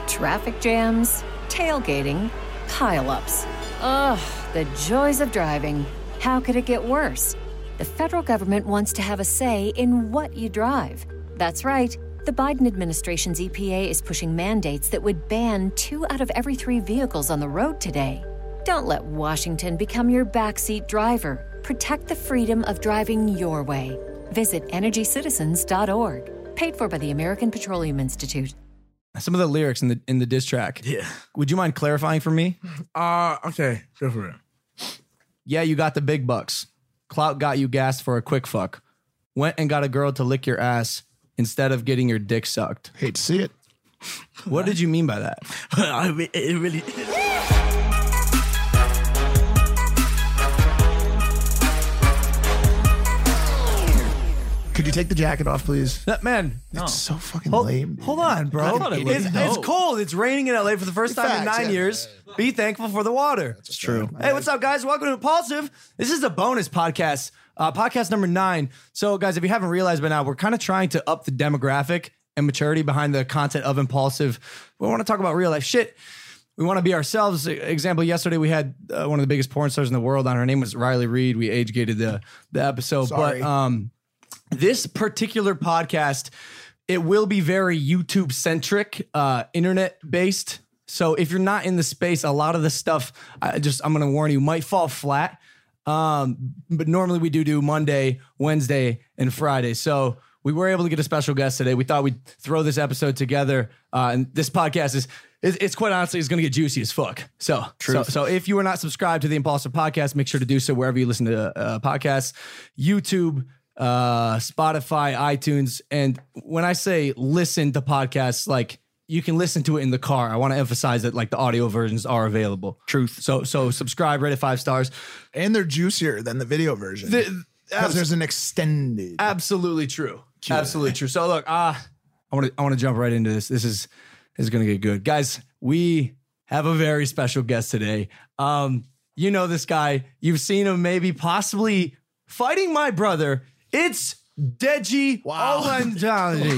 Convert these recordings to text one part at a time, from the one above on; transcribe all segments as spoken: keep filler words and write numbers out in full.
Traffic jams, tailgating, pile-ups. Ugh, the joys of driving. How could it get worse? The federal government wants to have a say in what you drive. That's right. The Biden administration's E P A is pushing mandates that would ban two out of every three vehicles on the road today. Don't let Washington become your backseat driver. Protect the freedom of driving your way. Visit energy citizens dot org. Paid for by the American Petroleum Institute. Some of the lyrics in the in the diss track. Yeah. Would you mind clarifying for me? Uh, okay, go for it. Yeah, you got the big bucks. Clout got you gassed for a quick fuck. Went and got a girl to lick your ass instead of getting your dick sucked. Hate to see it. What did you mean by that? I mean, it really... Could you take the jacket off, please? That man, It's so fucking hold, lame. Dude. hold on, bro. I thought it It's, was it's dope. cold. It's raining in L A for the first time in Facts, nine yeah. years. Be thankful for the water. It's true. Hey, what's up, guys? Welcome to Impulsive. This is a bonus podcast, uh, podcast number nine. So, guys, if you haven't realized by now, we're kind of trying to up the demographic and maturity behind the content of Impulsive. We want to talk about real life shit. We want to be ourselves. Example, yesterday we had uh, one of the biggest porn stars in the world on. Her name was Riley Reid. We age gated the, the episode. Sorry. But um, this particular podcast, it will be very YouTube centric, uh, internet based. So if you're not in the space, a lot of the stuff, I just I'm gonna warn you, might fall flat. Um, but normally we do do Monday, Wednesday, and Friday. So we were able to get a special guest today. We thought we'd throw this episode together, uh, and this podcast is. It's, it's quite honestly, it's going to get juicy as fuck. So, so, so if you are not subscribed to the Impulsive Podcast, make sure to do so wherever you listen to uh, podcasts, YouTube, uh, Spotify, iTunes. And when I say listen to podcasts, like you can listen to it in the car. I want to emphasize that like the audio versions are available. Truth. So, so subscribe, rate it five stars. And they're juicier than the video version. The- Because there's an extended. Absolutely true. Absolutely true. So look, uh, I want to I want to jump right into this. This is this is gonna get good, guys. We have a very special guest today. Um, you know this guy. You've seen him, maybe possibly fighting my brother. It's Deji Wow. Olatunji.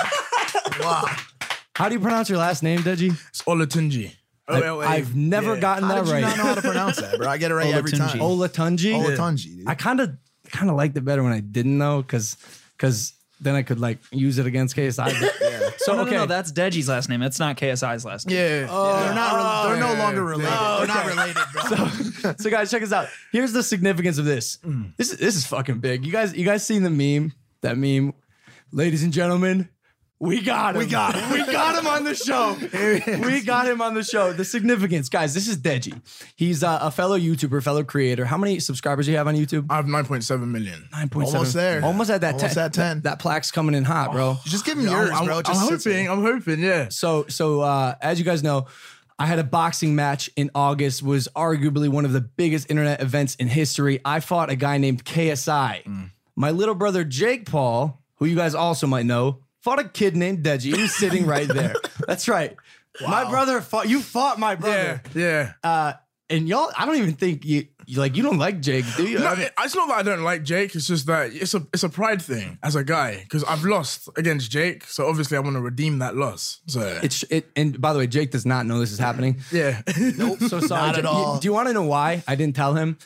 Wow. How do you pronounce your last name, Deji? It's Olatunji. I, I've never Yeah. gotten How that did you right. not know how to pronounce that, bro? I get it right every time. Olatunji. Olatunji, dude. I kind of kind of liked it better when I didn't know, because because then I could like use it against K S I. Yeah. So no, okay, no, no, that's Deji's last name. That's not K S I's last name. Yeah. They're not. Re- they're no yeah, longer yeah. related. Oh, They're not okay. related, bro. so guys, check this out. Here's the significance of this. This is this is fucking big. You guys, you guys seen the meme? That meme, ladies and gentlemen. We got him. We got him. We got him on the show. We got him on the show. The significance, guys. This is Deji. He's uh, a fellow YouTuber, fellow creator. How many subscribers do you have on YouTube? I have nine point seven million. nine point seven. Almost there. Almost at that Almost ten. at ten. That, that plaque's coming in hot, bro. Just give him I'm, yours, I'm, bro. It I'm just sits hoping. there. I'm hoping. Yeah. So, so uh, as you guys know, I had a boxing match in August. Was arguably one of the biggest internet events in history. I fought a guy named K S I. My little brother Jake Paul, who you guys also might know, fought a kid named Deji. He was sitting right there. That's right. My brother fought. You fought my Yeah. brother. Yeah. Uh, and y'all, I don't even think you, you like. You don't like Jake, do you? No, I mean, it- it's not that I don't like Jake. It's just that it's a it's a pride thing as a guy because I've lost against Jake, so obviously I want to redeem that loss. So it's it. And by the way, Jake does not know this is happening. yeah. Nope. So sorry. Not at Jake. all. You- do you want to know why I didn't tell him?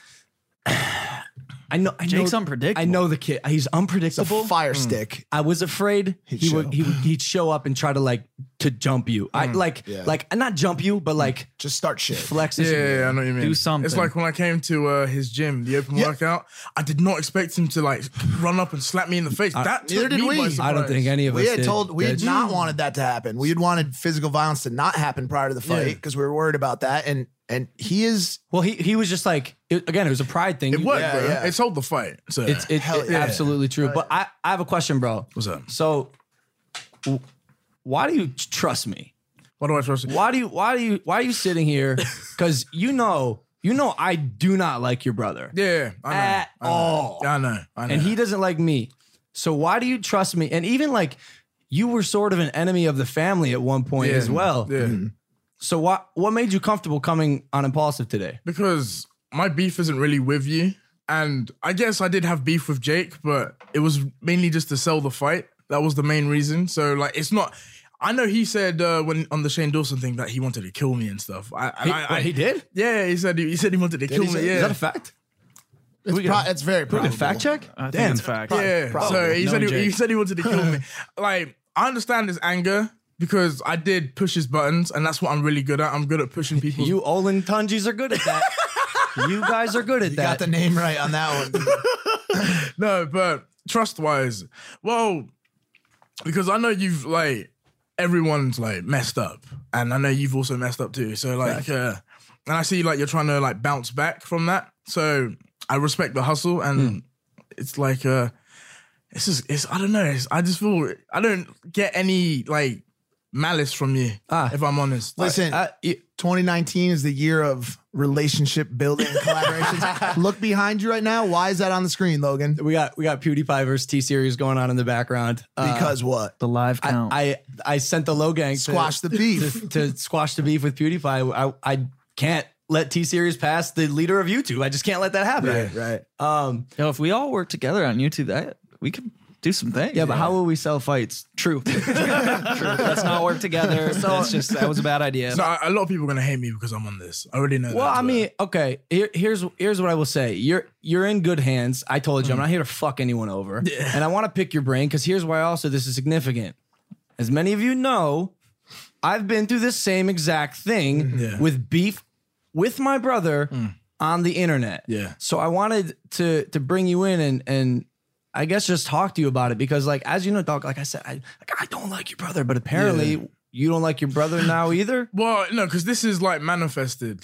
I know. I Jake's know, unpredictable. I know the kid. He's It's a unpredictable. fire stick. I was afraid He'd he would show. he would he'd show up and try to like to jump you. I like Yeah. like not jump you, but like Just start shit. flex. Yeah, this- yeah, yeah, I know what you mean. Do something. It's like when I came to uh, his gym, the open Yeah. workout. I did not expect him to like run up and slap me in the face. that neither took did me we. by I I surprise. don't think any of us We had did. told we had Did you? not wanted that to happen. We had wanted physical violence to not happen prior to the fight Yeah. because we were worried about that. And and he is Well, he he was just like it, again. It was a pride thing. It You- worked, Yeah, bro. yeah. It sold the fight. So It's it's Hell it- yeah. absolutely true. But I I have a question, bro. What's up? So, w- why do you trust me? What do I trust? Why do you why do you why are you sitting here? Because you know you know I do not like your brother. Yeah, I know. At I know. all. I know. I know. And he doesn't like me. So why do you trust me? And even like you were sort of an enemy of the family at one point yeah. as well. Yeah. So what what made you comfortable coming on Impulsive today? Because my beef isn't really with you. And I guess I did have beef with Jake, but it was mainly just to sell the fight. That was the main reason. So like it's not I know he said uh, when on the Shane Dawson thing that he wanted to kill me and stuff. I, He, I, I, wait, he did? Yeah, he said he, he said he wanted to kill he me. say- Yeah, Is that a fact? It's, We pro- got- it's very We probable. can fact check? I think Damn. it's fact. yeah. Probably. So he No, said he, Jake. he said he wanted to kill me. Like I understand his anger because I did push his buttons, and that's what I'm really good at. I'm good at pushing people. You Olin Tunjis are good at that. You guys are good at You that. got the name right on that one. No, but trust wise, well, because I know you've like everyone's like messed up, and I know you've also messed up too. So like, uh, and I see like you're trying to like bounce back from that. So I respect the hustle, and Mm. it's like, uh, it's just, it's I don't know. It's, I just feel I don't get any like malice from you, Ah. if I'm honest. Listen, Uh, y- twenty nineteen is the year of relationship building and collaborations. Look behind you right now. Why is that on the screen, Logan? we got we got PewDiePie versus T Series going on in the background. Uh, Because what? The live count. I, I I sent the low gang to, Squash the beef. to, to squash the beef with PewDiePie. I I can't let T Series pass the leader of YouTube. I just can't let that happen. right. Um. Yo, if we all work together on YouTube, that we could do some things. Yeah, but how will we sell fights? True. True. Let's not work together. So that's just that was a bad idea. So a a lot of people are gonna hate me because I'm on this. I already know. Well, that, I but- mean, okay. Here, here's here's what I will say. You're you're in good hands. I told you, I'm not here to fuck anyone over, and I want to pick your brain because here's why. Also, this is significant. As many of you know, I've been through this same exact thing Yeah. with beef with my brother on the internet. Yeah. So I wanted to to bring you in and and I guess just talk to you about it because, like, as you know, dog, like I said, I like I don't like your brother, but apparently Yeah. you don't like your brother now either. Well, no, because this is like manifested.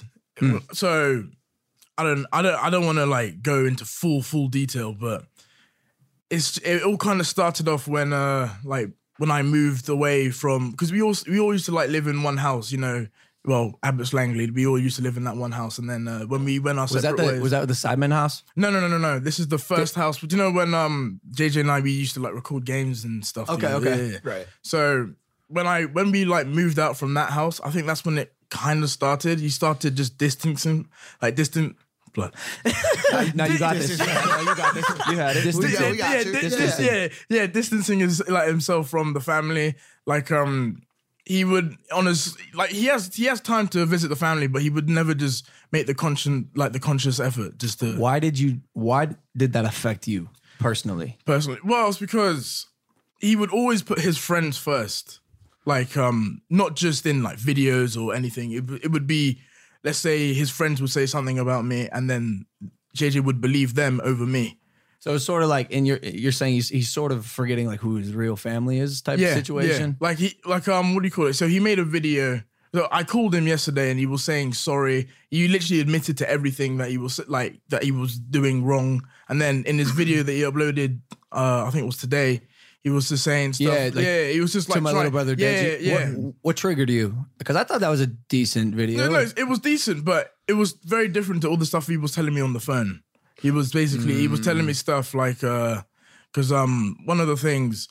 So I don't, I don't, I don't want to like go into full, full detail, but it's it all kind of started off when, uh, like when I moved away from because we all we all used to like live in one house, you know. Well, Abbots Langley, we all used to live in that one house, and then uh, when we went our Was that separate the ways, was that the Sidemen house? no, no, no, no, no. This is the first house. But you know when um J J and I we used to like record games and stuff. Okay, together? okay. Yeah, yeah. Right. So when I when we like moved out from that house, I think that's when it kind of started. You started just distancing, like distant blood. No, you got this. No, you got this. You had it. We got- we got yeah, you. di- Yeah. dis- yeah, yeah, distancing is like himself from the family. Like um, he would on his like he has he has time to visit the family, but he would never just make the conscious like the conscious effort just to Why did you? Why did that affect you personally? personally. Well, it's because he would always put his friends first. Like um, not just in like videos or anything. It w- it would be, let's say his friends would say something about me, and then J J would believe them over me. So it's sort of like, and you're you're saying he's he's sort of forgetting like who his real family is type of situation. Yeah. Like he, like um, what do you call it? So he made a video. So I called him yesterday, and he was saying sorry. He literally admitted to everything that he was like that he was doing wrong. And then in his video that he uploaded, uh, I think it was today, he was just saying stuff. Yeah, like, yeah, he was just like to my trying- little brother, Yeah, Deji. yeah. What, what triggered you? Because I thought that was a decent video. No, no, it was decent, but it was very different to all the stuff he was telling me on the phone. He was basically he was telling me stuff like uh because um one of the things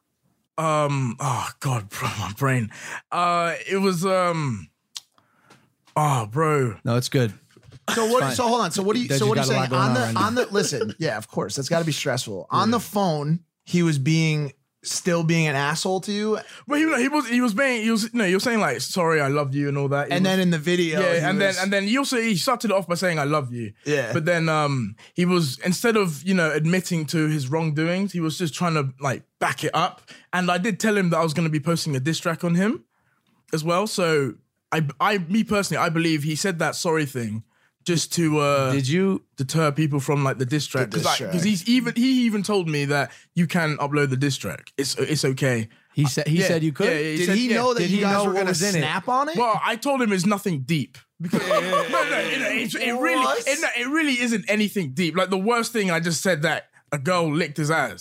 um oh god bro my brain uh it was um oh bro No, it's good. So what? fine. So hold on. So what do you? Deji's So what are you got a lot saying going on on the right now. on the? Listen, yeah, of course, that's got to be stressful. On the phone, he was being still being an asshole to you, well he, he was he was being he was no he was saying like sorry I love you and all that. He and was- then in the video, yeah, he and was- then and then he also he started it off by saying I love you. Yeah. But then um he was instead of, you know, admitting to his wrongdoings, he was just trying to like back it up. And I did tell him that I was gonna be posting a diss track on him as well. So I I me personally, I believe he said that sorry thing just to uh Did you? deter people from like the diss track. diss Because track. he's even he even told me that you can upload the diss track. It's it's okay. He said he Yeah, said you could. yeah, yeah, did said- he yeah. know that Did you he guys know were what going to was in it? snap on it? Well, I told him it's nothing deep. Because no, no, it, it, it really, What? it, no, it really isn't anything deep. Like the worst thing, I just said that a girl licked his ass.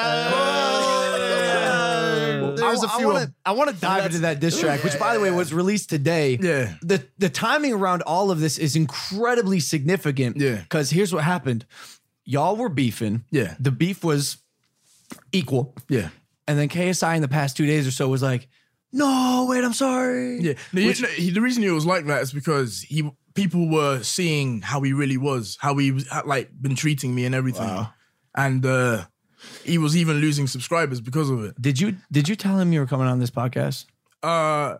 There's a I, few. I wanna, I want to dive into that diss track, which, by the way, was released today. Yeah. The the timing around all of this is incredibly significant. Yeah. Because here's what happened: y'all were beefing. Yeah. The beef was equal. Yeah, And then K S I in the past two days or so was like, "No, wait, I'm sorry." yeah. No, you- no, he, the reason he was like that is because he people were seeing how he really was, how he was had, like been treating me and everything. And uh he was even losing subscribers because of it. Did you did you tell him you were coming on this podcast? Uh,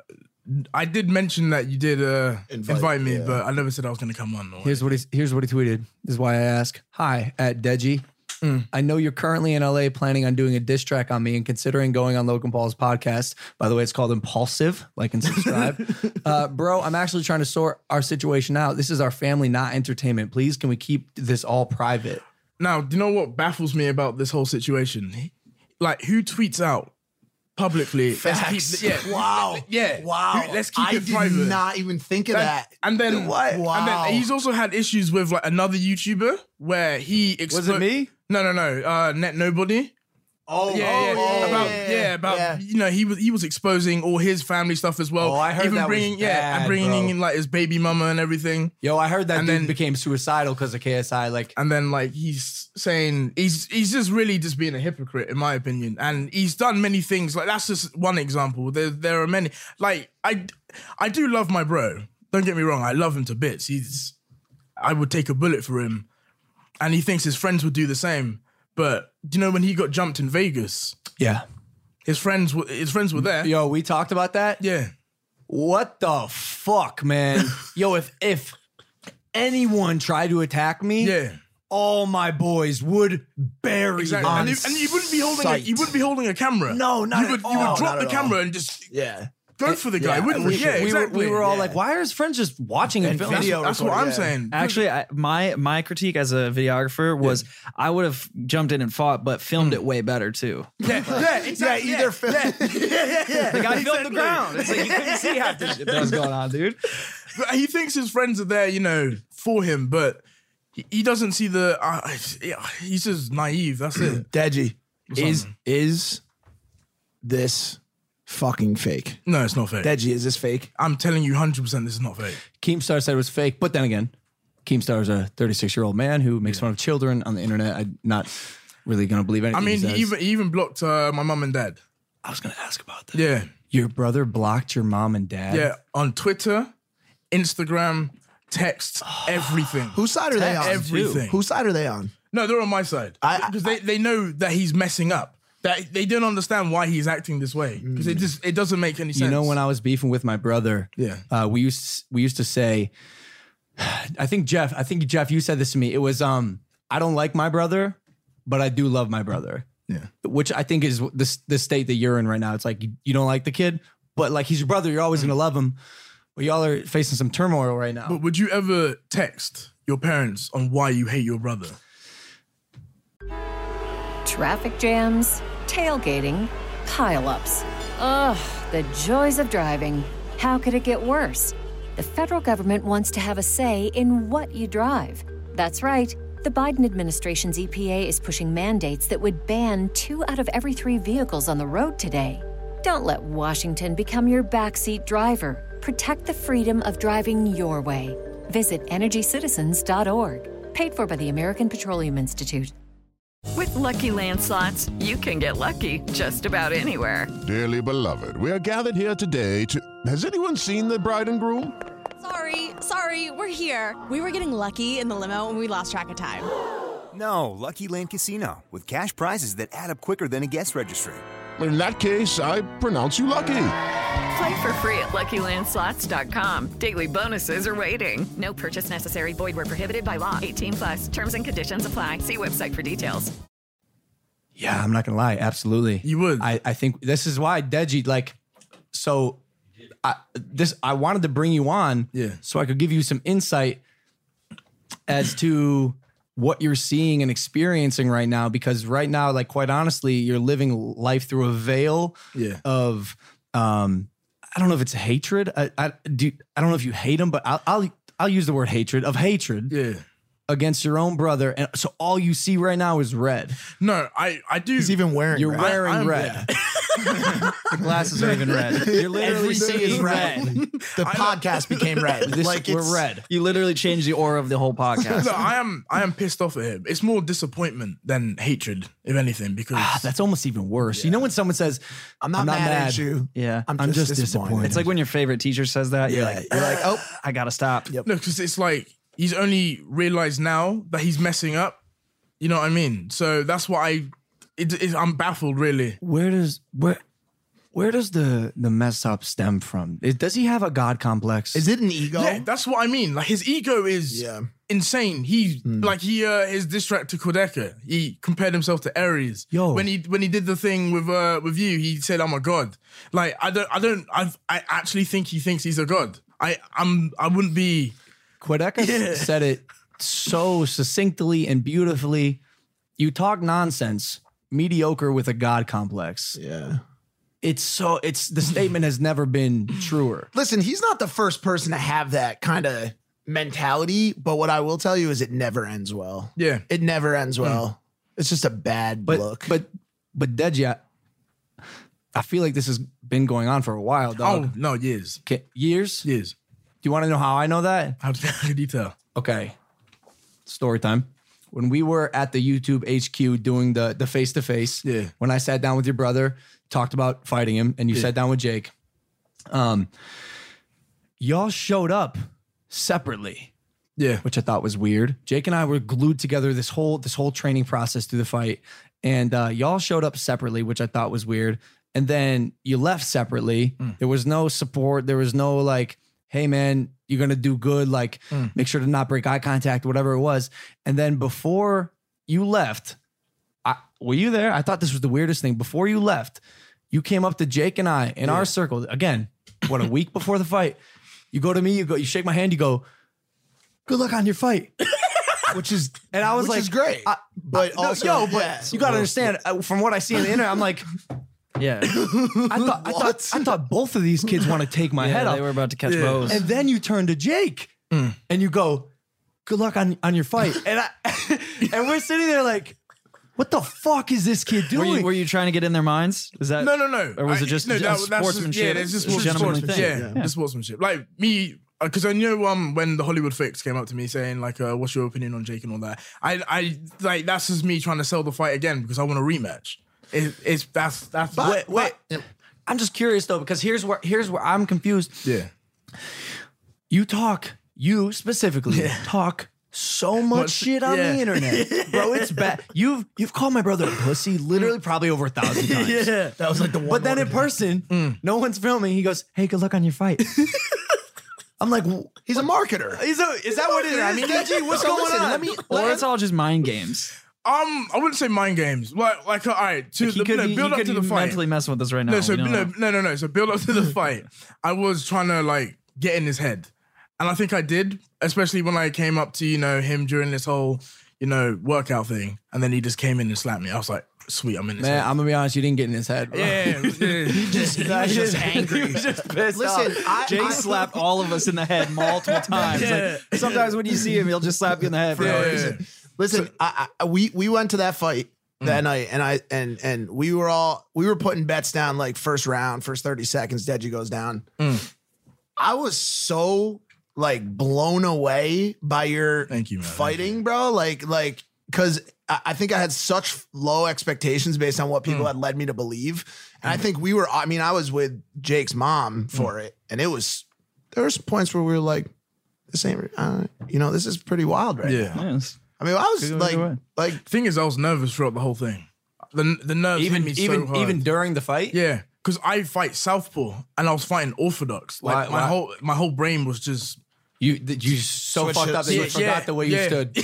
I did mention that you did uh, invite, invite me, yeah. but I never said I was going to come on. No Here's what he here's what he tweeted. This is why I ask. Hi, at Deji. Mm. I know you're currently in L A planning on doing a diss track on me and considering going on Logan Paul's podcast. By the way, it's called Impulsive. Like and subscribe. uh, bro, I'm actually trying to sort our situation out. This is our family, not entertainment. Please, can we keep this all private? Now, do you know what baffles me about this whole situation? Like, who tweets out publicly? Facts. Let's keep, yeah, Wow. yeah, Wow. Who, let's keep I it did private. not even think of that. And then, What? And Wow. then he's also had issues with like another YouTuber where he expo- Was it me? No, no, no. Uh, Net Nobody. Oh, Yeah, oh, yeah, oh, about yeah, yeah, about yeah. you know he was he was exposing all his family stuff as well. Oh, I heard even that was bringing yeah, bad, and bringing bro. in like his baby mama and everything. Yo, I heard that And dude then- became suicidal because of K S I. Like, And then like he's saying he's he's just really just being a hypocrite in my opinion. And he's done many things. Like that's just one example. There there are many. Like I I do love my bro. Don't get me wrong. I love him to bits. He's I would take a bullet for him, and he thinks his friends would do the same. But do you know when he got jumped in Vegas? yeah. His friends were his friends were there. Yo, we talked about that. Yeah. What the fuck, man? Yo, if if anyone tried to attack me, Yeah. all my boys would bury Exactly. them. And you, and you wouldn't be holding a, sight. you wouldn't be holding a camera. No, not you would, at You all. would drop Not the at camera all. and just Yeah. go for the guy, yeah, wouldn't we we? should. Yeah, we were exactly. we were all yeah. like, why are his friends just watching and And filming? video That's what recording, I'm yeah. saying. Actually, I, my my critique as a videographer was I would have jumped in and fought, but filmed it way better too. yeah, yeah, exactly. Yeah, either film. Yeah, yeah, yeah, yeah. Like I filmed the ground. It's like you couldn't see half the shit that was going on, dude. But he thinks his friends are there, you know, for him, but he, he doesn't see the. Uh, yeah, he's just naive. That's it. Deji, is up, is this fucking fake? No, it's not fake. Deji, is this fake? I'm telling you, one hundred percent, this is not fake. Keemstar said it was fake, but then again, Keemstar is a thirty-six year old man who makes fun of children on the internet. I'm not really gonna believe anything. I mean, he, he says. even he even blocked uh, my mum and dad. I was gonna ask about that. Yeah, Your brother blocked your mom and dad. yeah, on Twitter, Instagram, text, everything. Whose side are they on? Everything. Whose side are they on? No, they're on my side I- because they, they know that he's messing up. That they don't understand why he's acting this way because it just it doesn't make any sense. You know, when I was beefing with my brother, Yeah. uh, we used we used to say, I think Jeff, I think Jeff, you said this to me. It was, um, I don't like my brother, but I do love my brother. Yeah. Which I think is the the state that you're in right now. It's like you, you don't like the kid, but like he's your brother, you're always gonna love him. But y'all are facing some turmoil right now. But would you ever text your parents on why you hate your brother? Traffic jams, tailgating, pileups. Ugh, the joys of driving. How could it get worse? The federal government wants to have a say in what you drive. That's right. The Biden administration's E P A is pushing mandates that would ban two out of every three vehicles on the road today. Don't let Washington become your backseat driver. Protect the freedom of driving your way. Visit energy citizens dot org. Paid for by the American Petroleum Institute. With Lucky Land Slots, you can get lucky just about anywhere. Dearly beloved, we are gathered here today to... Has anyone seen the bride and groom? Sorry, sorry, we're here. We were getting lucky in the limo and we lost track of time. No, Lucky Land Casino, with cash prizes that add up quicker than a guest registry. In that case, I pronounce you lucky. Play for free at lucky land slots dot com. Daily bonuses are waiting. No purchase necessary. Void where prohibited by law. eighteen plus. Terms and conditions apply. See website for details. Yeah, I'm not gonna lie, absolutely. You would. I, I think this is why Deji, like, so I this I wanted to bring you on, Yeah. so I could give you some insight as to what you're seeing and experiencing right now, because right now, like, quite honestly, you're living life through a veil Yeah. of um I don't know if it's hatred. I I do I don't know if you hate him, but I'll I'll I'll use the word hatred of hatred Yeah. against your own brother, and so all you see right now is red. No, I I do. He's even wearing You're red. wearing I'm- red. The glasses are even red. You're literally Everything is seeing red. red. The podcast became red. This, like we're it's, red. You literally changed the aura of the whole podcast. No, I am. I am pissed off at him. It's more disappointment than hatred, if anything. Because Ah, that's almost even worse. You know when someone says, I'm not, mad, at you. Yeah. I'm, I'm just, just disappointed. disappointed. It's like when your favorite teacher says that, you're Yeah, like, you're like, oh, I gotta stop. Yep. no, because it's like he's only realized now that he's messing up. You know what I mean? So that's what I. it, it, I'm baffled, really. Where does where where does the the mess up stem from? Is- Does he have a god complex? Is it an ego? Yeah, that's what I mean. Like his ego is Yeah. insane. He like he uh his diss track to Quedeca. He compared himself to Ares. Yo. when he when he did the thing with uh with you, he said, "I'm a god." Like I don't I don't I I actually think he thinks he's a god. I I'm I wouldn't be. Quedeca Yeah. said it so succinctly and beautifully. You talk nonsense, mediocre with a god complex. Yeah. It's so it's the statement has never been truer. Listen, he's not the first person to have that kind of mentality, but what I will tell you is it never ends well. Yeah. It never ends well. It's just a bad But look. but but Deji, I, I feel like this has been going on for a while, dog. Oh no, years, Okay, years? years. Do you want to know how I know that? How could you tell? Okay. Story time. When we were at the YouTube H Q doing the the face to face, Yeah. when I sat down with your brother, talked about fighting him, and you sat down with Jake, um, y'all showed up separately, Yeah, which I thought was weird. Jake and I were glued together this whole this whole training process through the fight, and uh, y'all showed up separately, which I thought was weird. And then you left separately. There was no support. There was no like, hey man, you're gonna do good. Like, make sure to not break eye contact, whatever it was. And then before you left, I, were you there? I thought this was the weirdest thing. Before you left, you came up to Jake and I in our circle again. What, a week before the fight? You go to me. You go. You shake my hand. You go, good luck on your fight. which is And I was which like, is great. I- but no, also, yo, but yeah. you gotta understand. uh, From what I see on the internet, I'm like, Yeah. I thought, I thought, I thought both of these kids want to take my head yeah, off. they were about to catch bows. And then you turn to Jake and you go, good luck on, on your fight. And I and we're sitting there like, what the fuck is this kid Were doing? you, were you trying to get in their minds? Is that no, no, no. Or was I- it just no, a that- that's just- sportsmanship? Yeah, it's just a gentlemanly sportsmanship. thing? Yeah, the sportsmanship. Like me, because I know um when the Hollywood Fix came up to me saying like, uh, "What's your opinion on Jake and all that?" I, I like that's just me trying to sell the fight again because I want a rematch. It, it's that's that's wait, wait. I'm just curious though, because here's where here's where I'm confused. yeah. You talk, you specifically talk so much Much- shit on yeah. the internet, bro. It's bad. You've you've called my brother a pussy literally probably over a thousand times. Yeah. that was like the one. But then in word. person, no one's filming. He goes, "Hey, good luck on your fight." I'm like, he's a marketer. is, that- is that what it is? I mean, Deji, what's So going listen, on? let me- Or it's all just mind games. Um, I wouldn't say mind games. Like, like, all right, to He the, could no, be, build he up could to be the fight. mentally messing with us right now. No, so We don't no, know. no, no, no. So build up to the fight. I was trying to like get in his head, and I think I did, especially when I came up to you know him during this whole you know workout thing, and then he just came in and slapped me. I was like, sweet, I'm in his Man, head. I'm gonna be honest. You didn't get in his head, bro. Yeah, yeah, yeah. just, he was just angry. He was just pissed Listen, off. I, Jay I, slapped all of us in the head multiple times. Like, sometimes when you see him, he'll just slap you in the head for no Yeah. reason. Listen, I, I, we we went to that fight that night, and I and and we were all we were putting bets down like first round, first thirty seconds. Deji goes down. I was so like blown away by your Thank you, man. fighting, bro. Like like because I, I think I had such low expectations based on what people had led me to believe, and I think we were. I mean, I was with Jake's mom for it, and it was there were some points where we were like, this ain't, uh, you know, this is pretty wild, right? Yeah. now. Yes. I mean, I was Could go like, either way. like, Thing is, I was nervous throughout the whole thing. The the nerves Even hit me even so hard. even during the fight. yeah, because I fight southpaw and I was fighting orthodox. Like Why- my why- whole my whole brain was just You that you so Switch fucked it- up that you Yeah, forgot yeah, the way you yeah. stood.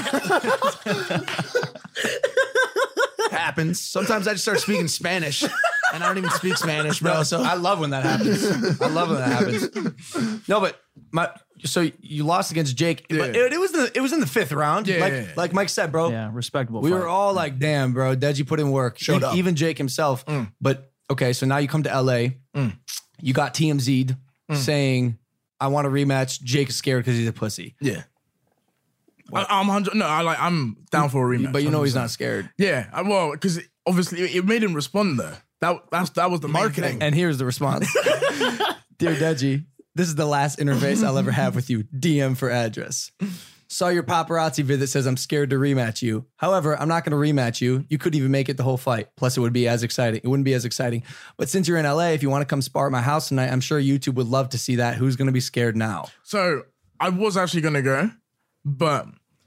happens. Sometimes I just start speaking Spanish, and I don't even speak Spanish, bro. No, So I love when that happens. I love when that happens. No, but my so you lost against Jake. But Yeah. it, it was the it was in the fifth round. Yeah, like yeah, yeah. like Mike said, bro. Yeah, respectable. We fight. were all like, damn, bro, Deji put in work. Showed E- up. Even Jake himself. But okay, so now you come to L A. You got T M Z'd saying, I want a rematch. Jake is scared because he's a pussy. yeah. I, I'm hundred. No, I like. I'm down for a rematch. But you know he's one hundred not percent. scared. Yeah, I- well, because obviously it, it made him respond though. That that's that was the main Marketing. thing. And here's the response. Dear Deji, this is the last interface I'll ever have with you. D M for address. Saw your paparazzi vid that says I'm scared to rematch you. However, I'm not going to rematch you. You couldn't even make it the whole fight. Plus, it would be as exciting. It wouldn't be as exciting. But since you're in L A, if you want to come spar at my house tonight, I'm sure YouTube would love to see that. Who's going to be scared now? So I was actually gonna go, but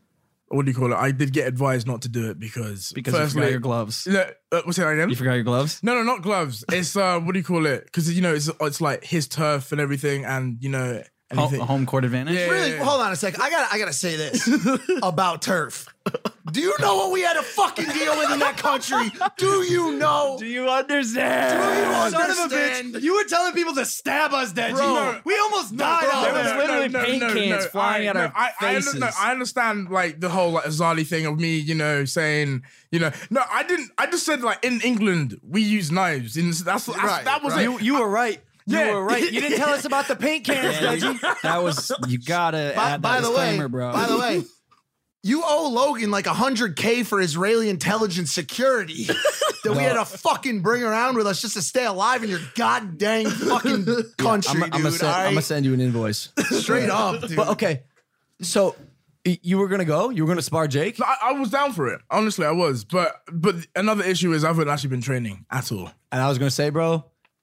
what do you call it? I did get advised not to do it because Because you firstly, forgot your gloves. No, uh, what's it again? You forgot your gloves? No, no, not gloves. It's uh, what do you call it? Because you know, it's it's like his turf and everything, and you know, Home, anything. home court advantage? Yeah. Really, hold on a second. I got I gotta say this about turf. Do you know what we had to fucking deal with in that country? Do you know? Do you understand? Do you Son of a understand? bitch! You were telling people to stab us, Deji. Bro. We almost died Bro, out There was there. literally paint cans flying I, at no, our I, I, faces. under- no, I understand like the whole like Azali thing of me, you know, saying, you know, no, I didn't. I just said like in England we use knives. In that's, that's Right, that was right. it. You, you were right. You Yeah. were right. You didn't tell us about the paint cans, Yeah, Deji. that was, you gotta By, add by that the way, disclaimer, bro. by the way, you owe Logan like one hundred K for Israeli intelligence security that we had to fucking bring around with us just to stay alive in your goddamn fucking country, I'm gonna dude. send, all right? I'm gonna send you an invoice. Straight up, dude. But okay, so y- you were gonna go? You were gonna spar Jake? I, I was down for it. Honestly, I was. But but another issue is I haven't actually been training at all. And I was gonna say, bro,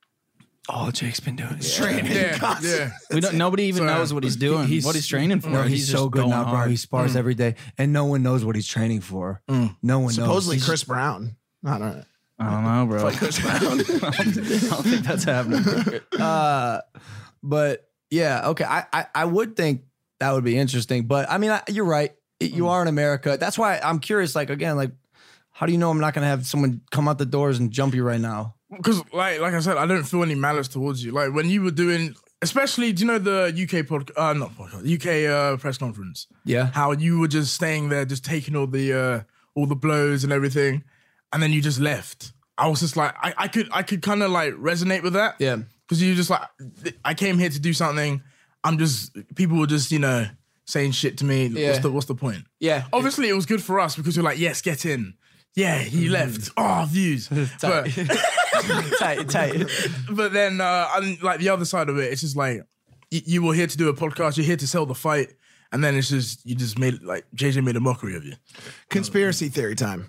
all Jake's been doing is training. Yeah, yeah. we don't, nobody even So, knows what he's doing, he's- what he's training for. Bro, he's, he's, so just good going now, bro. hard. He spars every day, and no one knows what he's training for. No one Supposedly knows. Chris Brown. I don't know. I don't know, bro. Chris Brown. I don't think that's happening. Uh, but yeah, okay. I, I I would think that would be interesting, but I mean, I, you're right. You are in America. That's why I'm curious. Like again, like how do you know I'm not gonna have someone come out the doors and jump you right now? Because like like I said, I don't feel any malice towards you. Like when you were doing, especially, do you know the U K podcast? Uh, not podcast. U K uh, press conference. Yeah. How you were just staying there, just taking all the uh, all the blows and everything, and then you just left. I was just like, I, I could I could kind of like resonate with that. Yeah. Because you just like, I came here to do something. I'm just, people were just, you know, saying shit to me. Yeah. What's the what's the point? Yeah. Obviously, it was good for us because you're like, yes, get in. Yeah, he left. Oh, views. but, tight, tight. but then, uh, and like the other side of it, it's just like y- you were here to do a podcast. You're here to sell the fight, and then it's just you just made like J J made a mockery of you. Conspiracy theory time.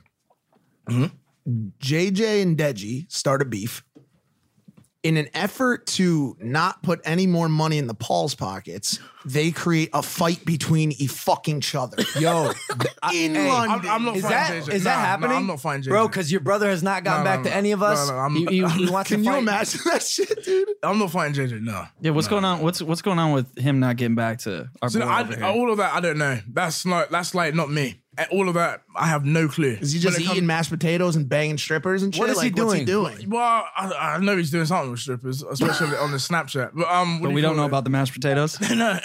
J J and Deji start a beef in an effort to not put any more money in the Paul's pockets. They create a fight between e fucking each other. Yo, in hey, London. I'm, I'm not is fighting that J J. is Nah, that nah, happening? I'm not fighting J J. bro. Because your brother has not gotten No, no, back to no. any of No, us. no, I'm- he, he, he wants Can to you fight. imagine that shit, dude? I'm not fighting J J. No. Yeah, what's going on? What's what's going on with him not getting back to our So boy I, over here? all of that, I don't know. That's not. That's like not me. And all of that, I have no clue. Is he just When it eating comes- mashed potatoes and banging strippers and shit? What is he Like, what's he doing? doing? Well, I, I know he's doing something with strippers, especially on the Snapchat. But um, what but do we you don't call know it? about the mashed potatoes.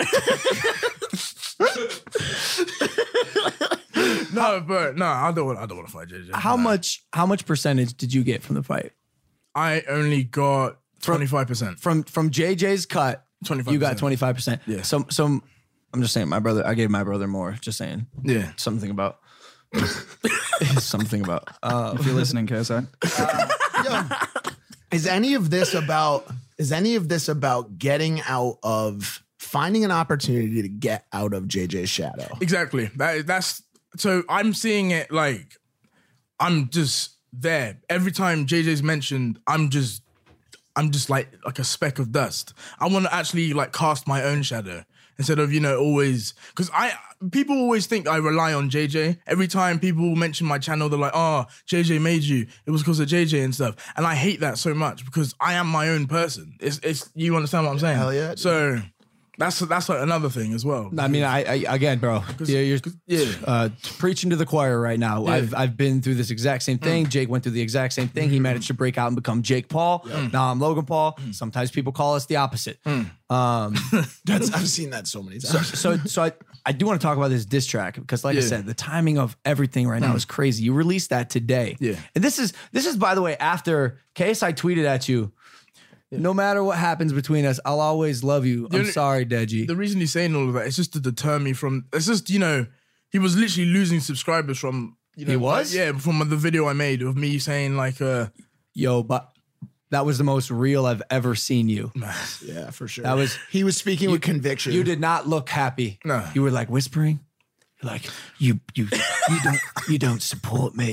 No, but no, I don't want. I don't want to fight J J. How No. much? How much percentage did you get from the fight? I only got twenty five percent. From from J J's cut, twenty-five. you got twenty five percent. Yeah. So so I'm just saying, my brother. I gave my brother more. Just saying. Yeah. Something about. something about. Uh, If you're listening, K S I. Yo, is any of this about? Is any of this about getting out of finding an opportunity to get out of J J's shadow? Exactly. That that's so I'm seeing it like I'm just there. Every time J J's mentioned, I'm just I'm just like like a speck of dust. I want to actually like cast my own shadow instead of, you know, always because I people always think I rely on J J. Every time people mention my channel, they're like, oh, J J made you. It was because of J J and stuff. And I hate that so much because I am my own person. It's it's you understand what I'm saying? Hell yeah. So that's that's like another thing as well. I mean, I, I again, bro. Yeah, you're yeah. uh, preaching to the choir right now. Yeah. I've I've been through this exact same thing. Jake went through the exact same thing. He managed to break out and become Jake Paul. Now I'm Logan Paul. Sometimes people call us the opposite. Um, That's I've seen that so many times. so so I, I do want to talk about this diss track because, like I Yeah. said, the timing of everything right now is crazy. You released that today. Yeah. And this is this is by the way after K S I tweeted at you. No matter what happens between us, I'll always love you. I'm only- sorry, Deji. The reason he's saying all of that is just to deter me from. It's just, you know, he was literally losing subscribers from. You know, He was? like, yeah, from the video I made of me saying like, uh, Yo, but that was the most real I've ever seen you. Yeah, for sure. That was he was speaking with conviction. You did not look happy. No. You were like whispering. You're like, you you you don't you don't support me.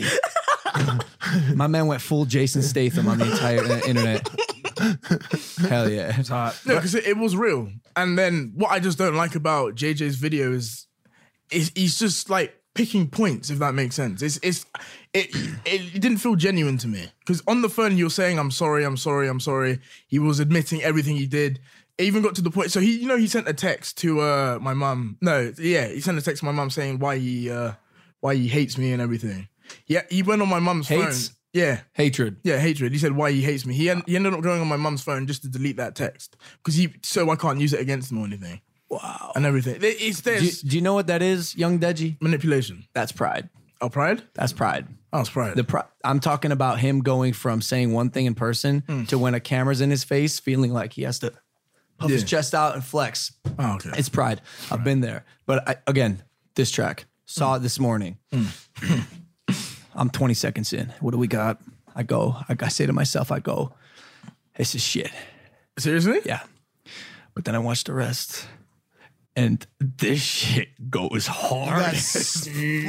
My man went full Jason Statham on the entire uh, internet. Hell yeah. It's hot. no, because it, it was real. And then what I just don't like about J J's video is, is he's just like picking points, if that makes sense. It's it's it it, it didn't feel genuine to me because on the phone you're saying I'm sorry, I'm sorry, I'm sorry. He was admitting everything he did. It even got to the point. So he, you know, he sent a text to uh, my mum. No, yeah, he sent a text to my mum saying why he uh, why he hates me and everything. Yeah, he, he went on my mum's Hates? phone. Yeah, Hatred. yeah, hatred. He said why he hates me. He en- he ended up going on my mum's phone just to delete that text because he so I can't use it against him or anything. Wow, and everything. It- It's Do you, there's do you know what that is, young Deji? manipulation. That's pride. Oh, pride. That's pride. Oh, it's pride. The pri- I'm talking about him going from saying one thing in person Hmm. to when a camera's in his face, feeling like he has to puff his Yeah. chest out and flex. oh, okay. It's pride. I've been there. But I, again, this track, saw it this morning. I'm twenty seconds in. What do we got? I go, I, I say to myself, I go, this is shit. Seriously? Yeah. But then I watch the rest. And this shit goes hard. That's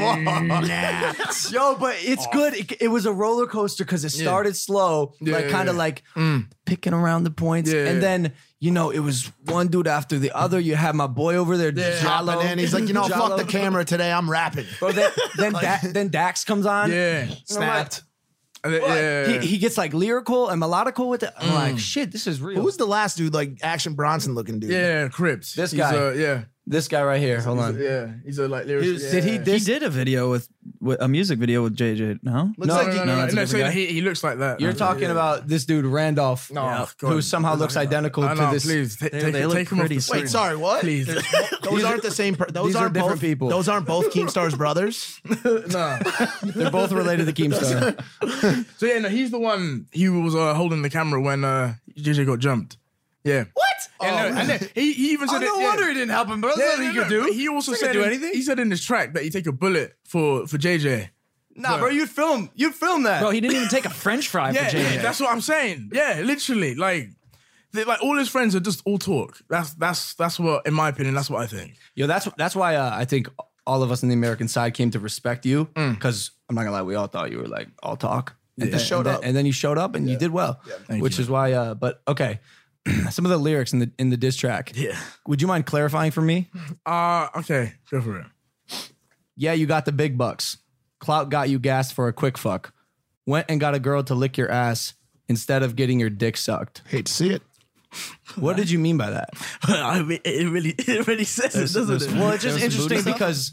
Yo, but it's good. It, it was a roller coaster because it started slow, Yeah, like yeah, kind of yeah. like picking around the points. Yeah, and yeah. then, you know, it was one dude after the other. You had my boy over there, Jalo. dropping in. He's like, you know, Jalo. fuck the camera today. I'm rapping. Bro, then, then, da- then Dax comes on. Yeah. And I'm like, Snapped. And then- yeah. He, he gets like lyrical and melodical with it. I'm like, shit, this is real. Who was the last dude, like Action Bronson looking dude? yeah, Crips. This He's guy. a- yeah. This guy right here. Hold on. Yeah. He's a like lyrics. Did he He diss? did a video with, with a music video with J J. No, Looks No, like no, he, no, no, that's a no. different So guy. he, he looks like that. You're talking Yeah. about this dude, Randolph, No, yeah, God. who somehow looks identical I to know, this. Please ta- They- take, they it- look take him off pretty the similar. screen. wait, sorry, what? Please. Those aren't the same. Per- those these are aren't different both people. Those aren't both Keemstar's brothers. no. They're both related to Keemstar. So yeah, no, he's the one. He was uh, holding the camera when uh, J J got jumped. Yeah. What? And, no, and then he, he even said Oh, no it, yeah. wonder he didn't help him, bro. That's Yeah, nothing no, he could no, do. He also He said could do in- anything. He said in his track that he take a bullet for for J J. Nah, bro, you'd film. You'd film that. bro, he didn't even take a French fry Yeah, for J J. yeah, that's what I'm saying. Yeah, literally, like, they, like all his friends are just all talk. That's that's that's what, in my opinion, that's what I think. Yo, that's that's why uh, I think all of us on the American side came to respect you because I'm not gonna lie, we all thought you were like all talk. And then, showed and then- up. and then you showed up and you did well, Thank which you, is why. Uh, but okay, some of the lyrics in the in the diss track. Yeah. Would you mind clarifying for me? Uh okay, go for it. Yeah, you got the big bucks. Clout got you gassed for a quick fuck. Went and got a girl to lick your ass instead of getting your dick sucked. Hate to see it. What did you mean by that? I mean, it really it really says it, doesn't it? Well, it's just There's some interesting booty because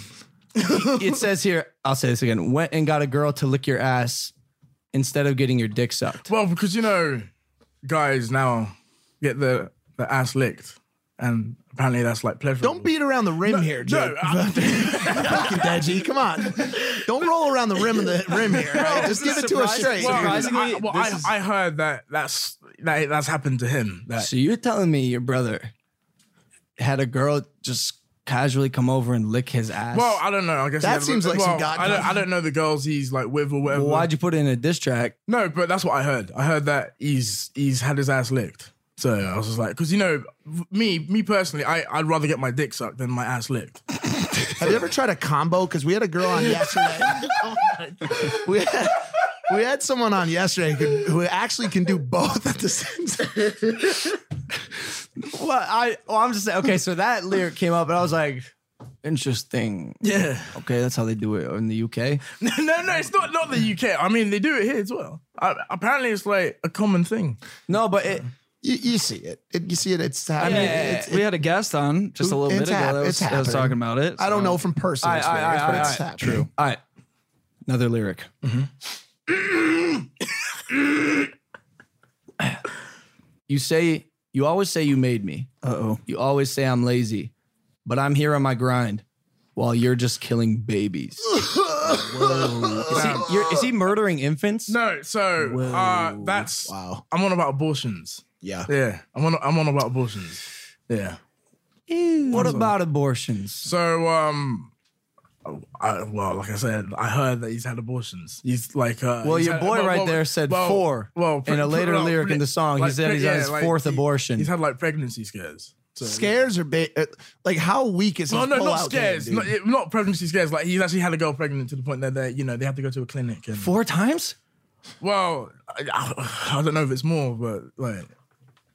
it says here, I'll say this again, went and got a girl to lick your ass instead of getting your dick sucked. Well, because you know, guys now get the the ass licked, and apparently that's like pleasurable. Don't beat around the rim here, Joe. No, I- Fucking Deji, come on. Don't roll around the rim of the rim here. Right? Just give it to us straight. well, Surprisingly, I, well, this I, is- I heard that that's that that's happened to him. That So you're telling me your brother had a girl just casually come over and lick his ass? well, I don't know. I guess That he had- seems like well, some God- I don't, I don't know the girls he's like with or whatever. Well, why'd you put it in a diss track? No, but that's what I heard. I heard that he's he's had his ass licked. So I was just like, because you know, me me personally, I I'd rather get my dick sucked than my ass licked. Have you ever tried a combo? Because we had a girl on yesterday. we, had, we had someone on yesterday who, who actually can do both at the same time. Well, I well, I'm just saying, okay, so that lyric came up and I was like, interesting. Yeah. Okay, that's how they do it in the U K. no, no, it's not not the U K. I mean, they do it here as well. I, apparently, it's like a common thing. No, but it You, you see it. it. You see it. It's happening. Yeah, it's, we had a guest on just a little It's bit ago hap- that was, it's that was happening. talking about it. I don't so- know from personal All right, all right, experience, all right, but all it's right. happening. All right. Another lyric. You say, you always say you made me. Uh-oh. You always say I'm lazy, but I'm here on my grind while you're just killing babies. Is he, you're, is he murdering infants? No, so uh, that's Wow. I'm on about abortions. Yeah. Yeah, I'm on. I'm on about abortions. Yeah. What about abortions? So um, I, well, like I said, I heard that he's had abortions. He's like, uh, Well, he's your had- boy well, right well, there said well, four. Well, in a later well, lyric in the song, he like, said he's yeah, on his like, fourth he- abortion. He's had like pregnancy scares. So, Scares or ba- uh, like how weak is his No, no, not pull-out game, scares. dude? Not, it- not pregnancy scares. Like he's actually had a girl pregnant to the point that they, you know, they have to go to a clinic. And, Four times? well, I, I don't know if it's more, but like,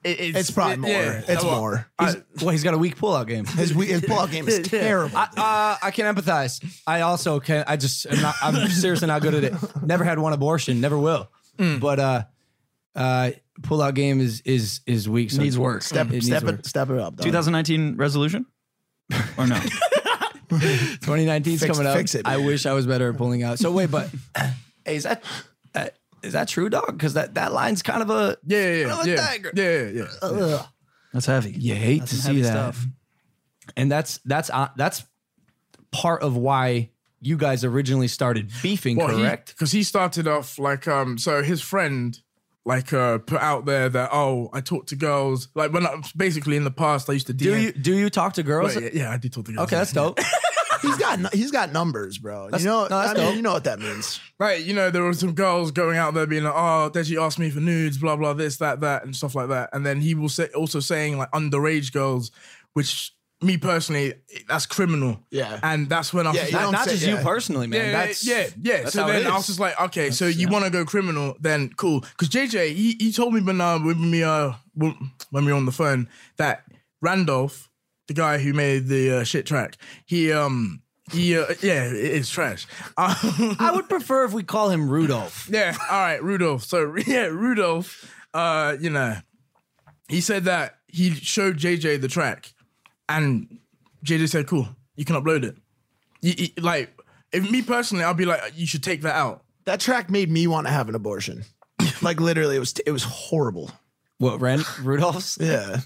it, it's, It's probably it- more. Yeah, It's well, more. He's, well, he's got a weak pullout game. His we- his pullout game is terrible. I, uh, I can empathize. I also can. I just am not. I'm seriously not good at it. Never had one abortion. Never will. But uh, uh, pullout game is is is weak. So Needs work. Step, It needs step work. it, step it up. dog. twenty nineteen resolution? Or no? twenty nineteen is Fix- coming up. fix it, I man. wish I was better at pulling out. So wait, but hey, is that uh, is that true, dog? Because that that line's kind of a Yeah, yeah, kind of a yeah, dagger. yeah, yeah, yeah. Ugh. That's heavy. You hate That's to some see heavy that. stuff. And that's that's uh, that's part of why you guys originally started beefing, correct? Because he, started off like, um, so his friend, like, uh, put out there that, oh, I talk to girls. Like, when I, basically in the past, I used to D M. do you do you talk to girls? Wait, yeah, yeah, I do talk to girls. Okay, that's dope. He's got nu- he's got numbers, bro. That's- you know, no, that's I mean, dope. you know what that means. Right, you know, there were some girls going out there being like, oh, Deji asked me for nudes, blah, blah, this, that, that, and stuff like that. And then he will say, also saying like underage girls, which me personally, that's criminal. Yeah. And that's when I was Yeah, just you like, Not, don't not say- just yeah. you personally, man. yeah, that's yeah, yeah. that's So how it then I was is. just like, okay, so you want to go criminal? Then cool. Because J J, he, he told me when uh, when we uh when when we were on the phone that Randolph, the guy who made the uh, shit track, he um he uh, yeah, it- it's trash. Um, I would prefer if we call him Rudolph. yeah, all right, Rudolph. So yeah, Rudolph. Uh, you know, he said that he showed J J the track, and J J said, "Cool, you can upload it." You, you- like, if me personally, I'll be like, "You should take that out." That track made me want to have an abortion. Like literally, it was it was horrible. What, Ren Rudolph's? Yeah.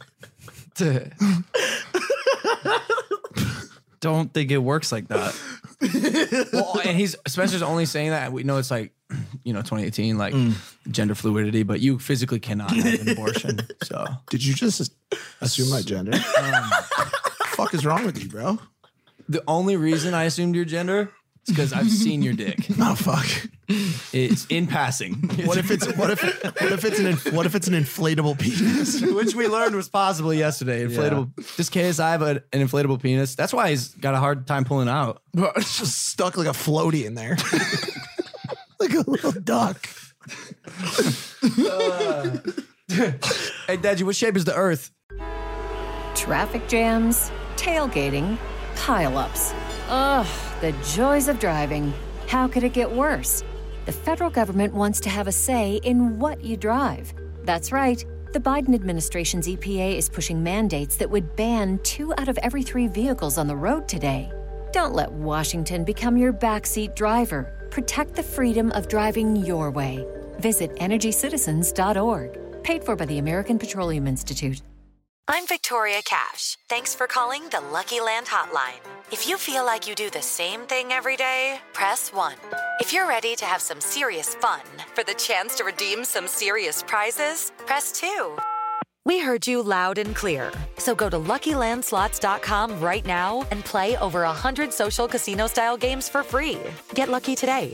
Don't think it works like that. Well, and he's Spencer's only saying that. We know it's like, you know, twenty eighteen, like gender fluidity, but you physically cannot have an abortion. So Did you just assume my gender? Um, fuck is wrong with you, bro? the only reason I assumed your gender is because I've seen your dick. Oh fuck. It's in passing. What if it's what if what if it's an inf- what if it's an inflatable penis? Which we learned was possible yesterday. Inflatable. This K S I have a, an inflatable penis. That's why he's got a hard time pulling out. Just stuck like a floaty in there, like a little duck. Hey, Deji, what shape is the Earth? Traffic jams, tailgating, pileups. Ugh, the joys of driving. How could it get worse? The federal government wants to have a say in what you drive. That's right. The Biden administration's E P A is pushing mandates that would ban two out of every three vehicles on the road today. Don't let Washington become your backseat driver. Protect the freedom of driving your way. Visit energy citizens dot org. Paid for by the American Petroleum Institute. I'm Victoria Cash. Thanks for calling the Lucky Land Hotline. If you feel like you do the same thing every day, press one. If you're ready to have some serious fun for the chance to redeem some serious prizes, press two. We heard you loud and clear. So go to Lucky Land Slots dot com right now and play over one hundred social casino-style games for free. Get lucky today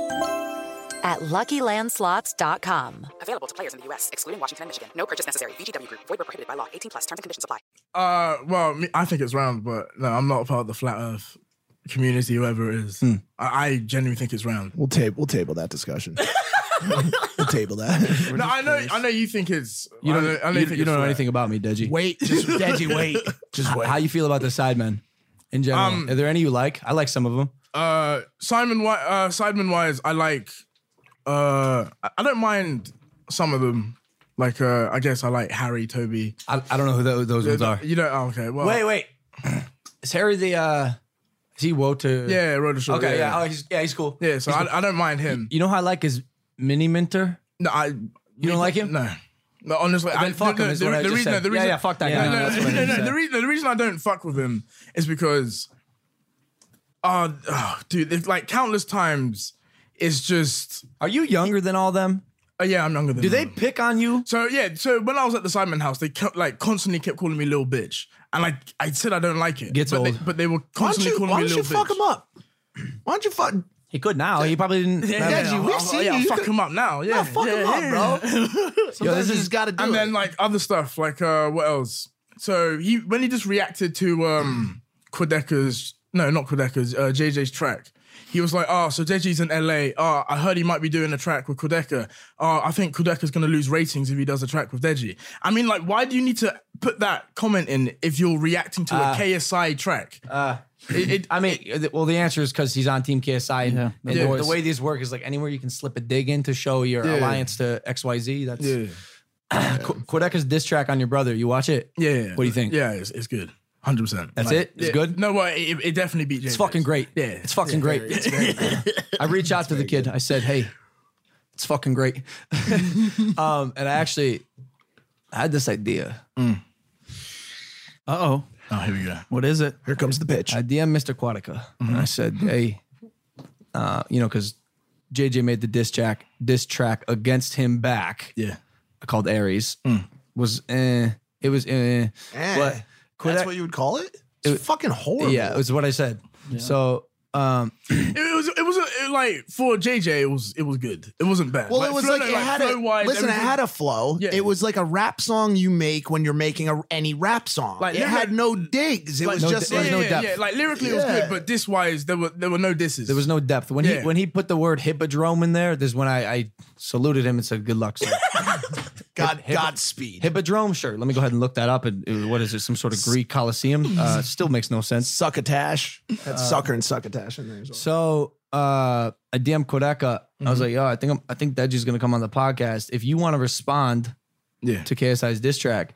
at Lucky Land Slots dot com. Available to players in the U S, excluding Washington and Michigan. No purchase necessary. V G W Group. Void where prohibited by law. eighteen plus. Terms and conditions apply. Uh, well, me, I think it's round, but no, I'm not a part of the flat Earth community, whoever it is. I, I genuinely think it's round. We'll table we'll table that discussion. We'll table that. No, I know, I know you think it's. You I don't, know, I know you, think you it's don't know flat. anything about me, Deji. Wait, just Deji, wait, just How, wait. how you feel about the Sidemen in general? Um, Are there any you like? I like some of them. Uh, Simon, Wi- uh, Sidemen wise, I like. Uh, I- I don't mind some of them. Like, uh, I guess I like Harry, Toby. I, I don't know who those, those ones are. You don't. Oh, okay. Well, Wait, wait. Is Harry the? uh Is he woe to? Yeah, Road to Shore. Okay, yeah. yeah. Oh, he's yeah, he's cool. Yeah, so He's I, I don't mind him. You know how I like his Mini Minter? No, I. You don't like him? No. No, honestly, Then I fuck no, him no, is the, what I the just reason, said. the Yeah, reason, yeah, fuck that no, guy. No, No, no, that's what I no, just no, said. the, reason, the reason I don't fuck with him is because, uh, oh, dude, it's like countless times, it's just. Are you younger than all them? Uh, yeah, I'm younger than Do they them. pick on you? So yeah, so when I was at the Simon house, they kept, like constantly kept calling me little bitch, and like I said, I don't like it. Gets but old. They, but they were Why don't constantly you, calling why me don't you little fuck bitch. him up? Why don't you fuck? He could now. He probably didn't. Yeah, have- yeah, Deji, we've I'll- seen yeah, you. I'll You fuck could- him up now. Yeah, Yeah, fuck yeah, him yeah. up, bro. Sometimes Yo, this you is- just got to do And it. then like other stuff, like uh, what else? So he when he just reacted to um Quedeca's no, not Quedeca's, uh, J J's track. he was like, oh, so Deji's in L A. Oh, I heard he might be doing a track with Kudeka. Oh, I think Kudeka's going to lose ratings if he does a track with Deji. I mean, like, why do you need to put that comment in if you're reacting to Uh, a K S I track? Uh, it, it, I mean, well, the answer is because he's on Team K S I. And, Yeah. and Yeah. the, the way these work is like anywhere you can slip a dig in to show your Yeah. alliance to X Y Z. That's Yeah. Qu- Kudeka's diss track on your brother. You watch it? Yeah. yeah. What do you think? Yeah, it's, it's good. one hundred percent. That's Like, it? It's yeah. good? No, well, it, it definitely beat J. It's fucking great. Yeah. It's fucking great. It's very good. I reached out to the kid. I said, hey, it's fucking great. um, and I actually I had this idea. Uh-oh. Oh, here we go. What is it? Here comes the pitch. I D M'd Mister Quatica. And I said, hey, uh, you know, because J J made the diss track, diss track against him back. Yeah. Called Aries. Was eh, it was eh. Eh, But That's Kodak- what you would call it? It's fucking horrible. Yeah, it was what I said. So um It was, it was a, it, like for J J, it was, it was good. It wasn't bad. Well, it was flow- like, it had a flow-wise, listen. It everything- had a flow. Yeah. It was like a rap song you make when you're making a, any rap song. Like, it lyric- had no digs. It Like, was no just di- like there's no yeah, depth. yeah, like lyrically it was Yeah. good, but diss wise there were there were no disses. there was no depth. When Yeah. he when he put the word hippodrome in there, this is when I, I saluted him and said, good luck, sir. God, Hip- Godspeed. Hippodrome, sure. Let me go ahead and look that up. And uh, what is it? Some sort of Greek Colosseum? Uh, still makes no sense. Succotash. That's sucker and succotash in there as well. So uh, I D M'd Kodeka. I was like, yo, I think I'm, I think Deji's gonna come on the podcast. If you want to respond yeah. to K S I's diss track,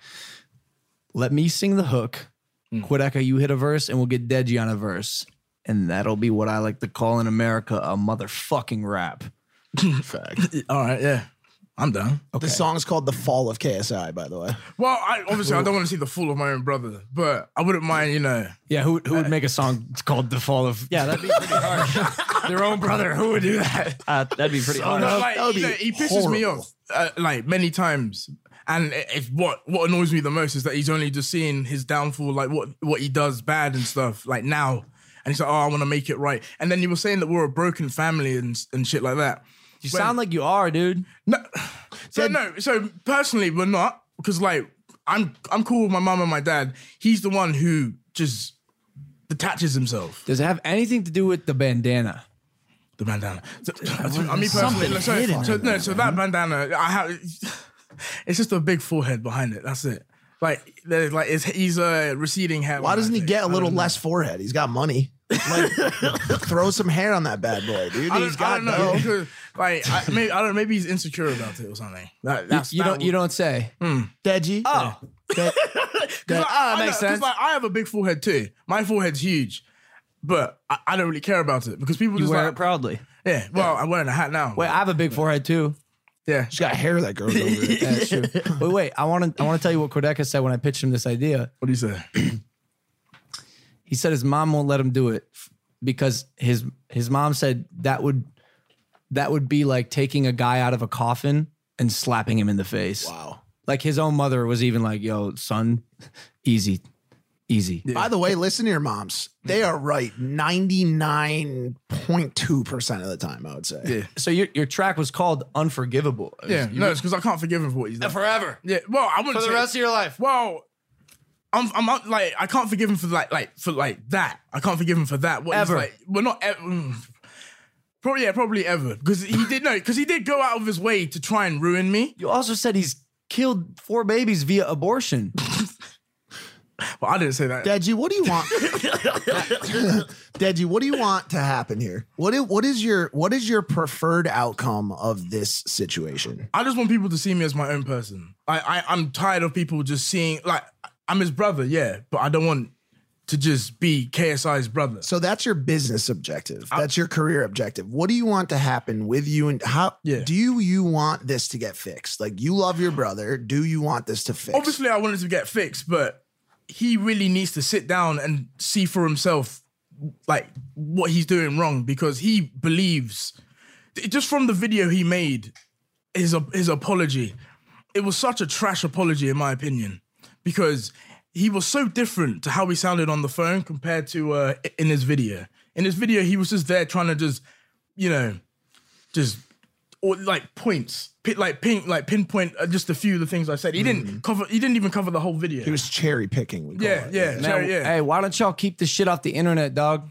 let me sing the hook. Kodeka, you hit a verse, and we'll get Deji on a verse, and that'll be what I like to call in America a motherfucking rap. Fact. All right, yeah. I'm down. The song's called "The Fall of K S I," by the way. Well, I obviously I don't want to see the fall of my own brother, but I wouldn't mind, you know. Yeah, who who would make a song called "The Fall of"? Yeah, that'd be pretty harsh. Their own brother. Who would do that? Uh, that'd be pretty harsh. Like, that would you be know, he pisses me horrible. off uh, like many times, and if what what annoys me the most is that he's only just seeing his downfall, like what what he does bad and stuff, like now, and he's like, oh, I want to make it right. And then you were saying that we're a broken family and and shit like that. You When- sound like you are, dude. No, so no. So personally, we're not, because like I'm I'm cool with my mum and my dad. He's the one who just detaches himself. Does it have anything to do with the bandana? The bandana. So, I mean, personally, so, so no. So that bandana, I have. It's just a big forehead behind it. That's it. Like, there's like it's, he's a uh, receding hair. Why doesn't he get a little less forehead? He's got money. Like, throw some hair on that bad boy, dude. I He's don't, I got don't know. dough. Because, like, I, maybe I don't. Maybe he's insecure about it or something. That, that's, You, you that don't. You don't say. Deji. Oh, That- That, Ah, that makes sense. Like, I have a big forehead too. My forehead's huge, but I, I don't really care about it because people You just wear like, it proudly. yeah. Well, I'm wearing a hat now. wait, I have a big forehead too. yeah. She's got hair that grows over it. Yeah, that's true. Wait, wait. I want to. I want to tell you what Kodeka said when I pitched him this idea. What do you say? He said his mom won't let him do it because his his mom said that would that would be like taking a guy out of a coffin and slapping him in the face. Wow. Like his own mother was even like, "Yo, son, easy, easy." By the way, listen to your moms. They are right ninety-nine point two percent of the time, I would say. Yeah. So your your track was called "Unforgivable." Yeah. No, it's because I can't forgive him for what he's done. forever Yeah. Well, I wouldn't for the say- rest of your life. Well, I'm, I'm not, like, I can't forgive him for like, like, for like that. I can't forgive him for that. What he's Ever. like, we're not ever. mm, Probably, yeah, probably ever. Because he did no, because he did go out of his way to try and ruin me. You also said he's killed four babies via abortion. Well, I didn't say that. Deji, what do you want? Deji, what do you want to happen here? What is, what is your what is your preferred outcome of this situation? I just want people to see me as my own person. I, I I'm tired of people just seeing, like, I'm his brother, yeah, but I don't want to just be K S I's brother. So that's your business objective. That's your career objective. What do you want to happen with you, and how Yeah. do you you want this to get fixed? Like, you love your brother. Do you want this to fix? Obviously, I wanted to get fixed, but he really needs to sit down and see for himself, like, what he's doing wrong, because he believes, just from the video he made, his his apology, it was such a trash apology in my opinion, because he was so different to how he sounded on the phone compared to uh, in his video. In his video, he was just there trying to just, you know, just or like points, pin, like pin, like pinpoint uh, just a few of the things I said. He didn't cover. He didn't even cover the whole video. He was cherry picking. We call Yeah, it. yeah, Man, Cherry, yeah. Hey, why don't y'all keep this shit off the internet, dog?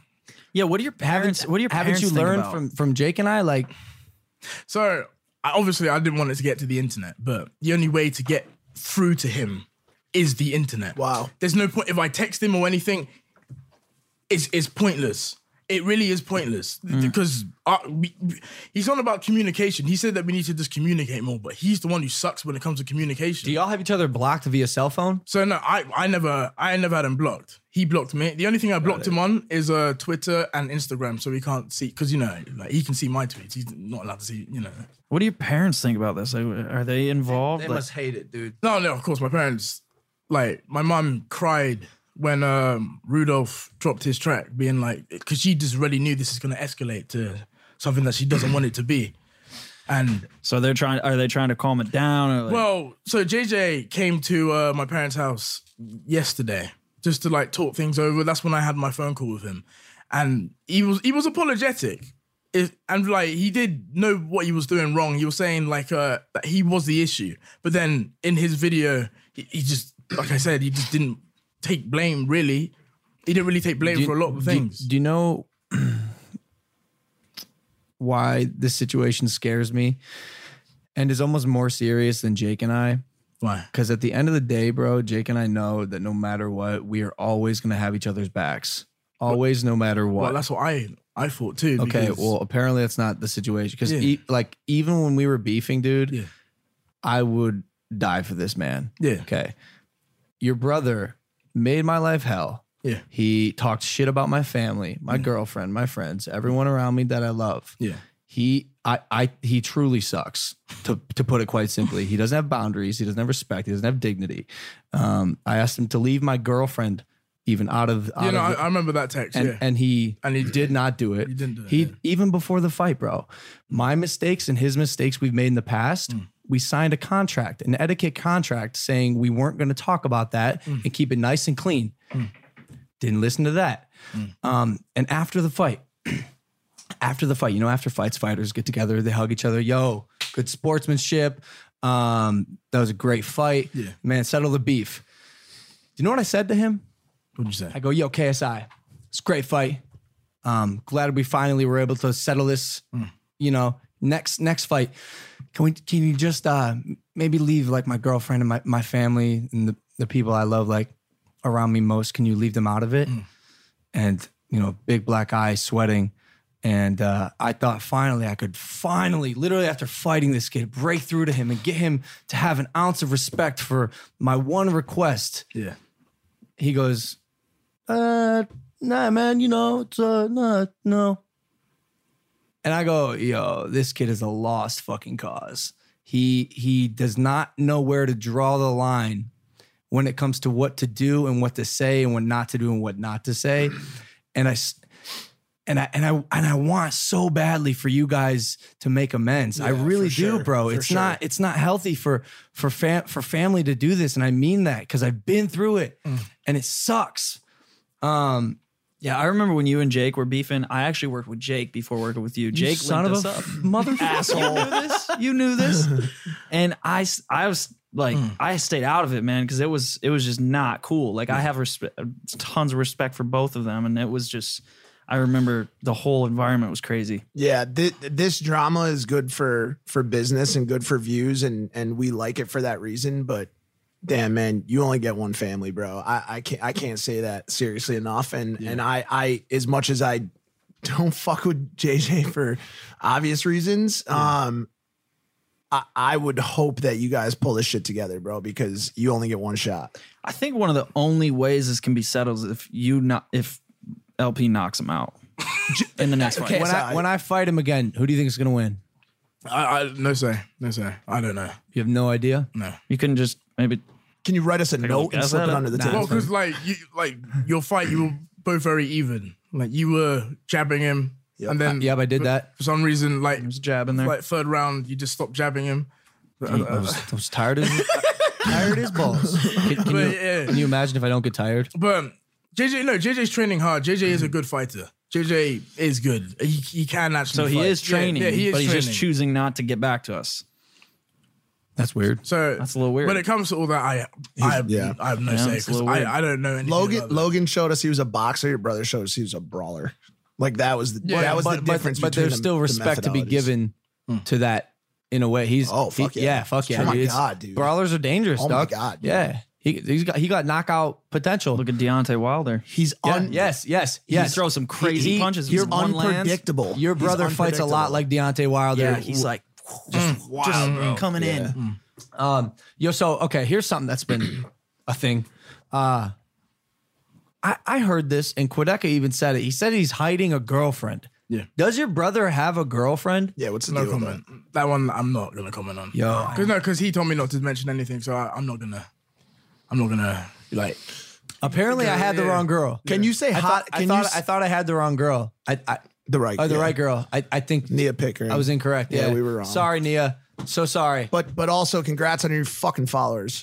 Yeah, what are your parents? What are your haven't parents you think learned about? from from Jake and I? Like, So I, obviously, I didn't want it to get to the internet, but the only way to get through to him is the internet. Wow. There's no point if I text him or anything. It's it's pointless. It really is pointless because uh, we, he's on about communication. He said that we need to just communicate more, but he's the one who sucks when it comes to communication. do y'all have each other blocked via cell phone? So no, I, I never I never had him blocked. He blocked me. The only thing I blocked him on is uh, Twitter and Instagram, so he can't see because you know like he can see my tweets. He's not allowed to see you know. What do your parents think about this? Like, are they involved? They Like- must hate it, dude. No, no, of course my parents like my mum cried when um, Rudolph dropped his track, being like because she just already knew this is going to escalate to something that she doesn't want it to be, and so they're trying. Are they trying to calm it down? Or like, well, so J J came to uh, my parents' house yesterday just to like talk things over. That's when I had my phone call with him, and he was he was apologetic, it, and like he did know what he was doing wrong. He was saying like uh, that he was the issue, but then in his video, he, he just like I said, he just didn't take blame. Really, he didn't really take blame Do you- for a lot of do- things. Do you know why this situation scares me and is almost more serious than Jake and I? Why? Because at the end of the day, bro, Jake and I know that no matter what, we are always going to have each other's backs. Always, no matter what. Well, that's what I I thought too. Okay, because- well, apparently that's not the situation. Because Yeah. e- like even when we were beefing, dude, Yeah. I would die for this man. Yeah. Okay. Your brother made my life hell. Yeah. He talked shit about my family, my girlfriend, my friends, everyone around me that I love. Yeah. He I I he truly sucks, to to put it quite simply. He doesn't have boundaries, he doesn't have respect, he doesn't have dignity. Um, I asked him to leave my girlfriend even out of out You know, of I, the- I remember that text. and yeah. and he And he- did not do it. He didn't do it, He yeah. even before the fight, bro. My mistakes and his mistakes we've made in the past. Mm. We signed a contract, an etiquette contract, saying we weren't going to talk about that Mm. and keep it nice and clean. Didn't listen to that. Mm. Um, and after the fight, after the fight, you know, after fights, fighters get together, they hug each other. Yo, good sportsmanship. Um, that was a great fight. Yeah. Man, settle the beef. Do you know what I said to him? What'd you say? I go, yo, K S I, it's a great fight. Um, glad we finally were able to settle this. Mm. You know, next next fight, can we? Can you just uh, maybe leave like my girlfriend and my, my family and the, the people I love like around me most? Can you leave them out of it? Mm. And you know, big black eyes, sweating. And uh, I thought finally I could finally, literally after fighting this kid, break through to him and get him to have an ounce of respect for my one request. Yeah. He goes, uh, nah, man, you know, it's, uh, nah, no. And I go, yo, this kid is a lost fucking cause. He, he does not know where to draw the line when it comes to what to do and what to say and what not to do and what not to say. And I, s- and I, and I, and I want so badly for you guys to make amends. I Yeah, really for do, sure, bro. for It's sure. not, it's not healthy for, for fam- for family to do this. And I mean that because I've been through it and it sucks. Um, yeah, I remember when you and Jake were beefing. I actually worked with Jake before working with you. Jake son linked of us a up. motherfucker. Asshole. You knew this. You knew this. And I, s- I was like, I stayed out of it, man, because it was, it was just not cool. Like I have respe- tons of respect for both of them, and it was just, I remember the whole environment was crazy. Yeah, th- this drama is good for for business and good for views, and and we like it for that reason. But damn, man, you only get one family, bro. I, I can't I can't say that seriously enough. And and I I as much as I don't fuck with J J for obvious reasons, um, I, I would hope that you guys pull this shit together, bro, because you only get one shot. I think one of the only ways this can be settled is if you not if L P knocks him out in the next fight. when I when I fight him again, who do you think is gonna win? I, I no say, no say. I don't know. You have no idea. No. You couldn't just maybe. Can you write us a Take a note look and at slip it. it under the Nah. table? Well, because like you, like your fight, you were both very even. Like you were jabbing him, and then Yep, I did that. for some reason, like There's a jab in there. like third round, you just stopped jabbing him. I was, I was tired as tired as balls. Can, can you, Yeah. can you imagine if I don't get tired? But J J, no, J J's training hard. J J is a good fighter. J J is good. He, he can actually. So he fight. is training, Yeah, yeah, he is but he's training. just choosing not to get back to us. That's weird. So That's a little weird. When it comes to all that, I I have, yeah. I have no Yeah, say it's a because little weird. I, I don't know anything. Logan about that. Logan showed us he was a boxer. Your brother showed us he was a brawler. Like that was the, Yeah, that was but, the but- difference. But, between there's the- still the respect to be methodologies. given to that in a way. He's Oh, fuck he- yeah. yeah, fuck yeah. Oh my dude. It's- God, dude. Brawlers are dangerous. Oh my dog. God, dude. Yeah, he he's got he got knockout potential. Look at Deontay Wilder. He's Yeah, un- yes, yes, He yes. throws some crazy He- punches. You're If one lands- unpredictable. Your He's brother fights a lot unpredictable. like Deontay Wilder. Yeah, he's like just, Wow, just bro. coming Yeah. in. Um, yo, so okay, here's something that's been a thing. Uh, I I heard this, and Quedeca even said it. He said he's hiding a girlfriend. Yeah. Does your brother have a girlfriend? Yeah, what's the No deal with comment. That one I'm not gonna comment on. Yo. Cause no, because he told me not to mention anything, so I, I'm not gonna. I'm not gonna be like. Apparently, I had the Yeah. wrong girl. Can you say I hot? thought, I, Can thought you s- I thought I had the wrong girl. I, I the right? oh, the yeah. right girl. I, I think Nia Picker. I was incorrect. Yeah, Yeah, we were wrong. Sorry, Nia. So sorry. But but also congrats on your fucking followers.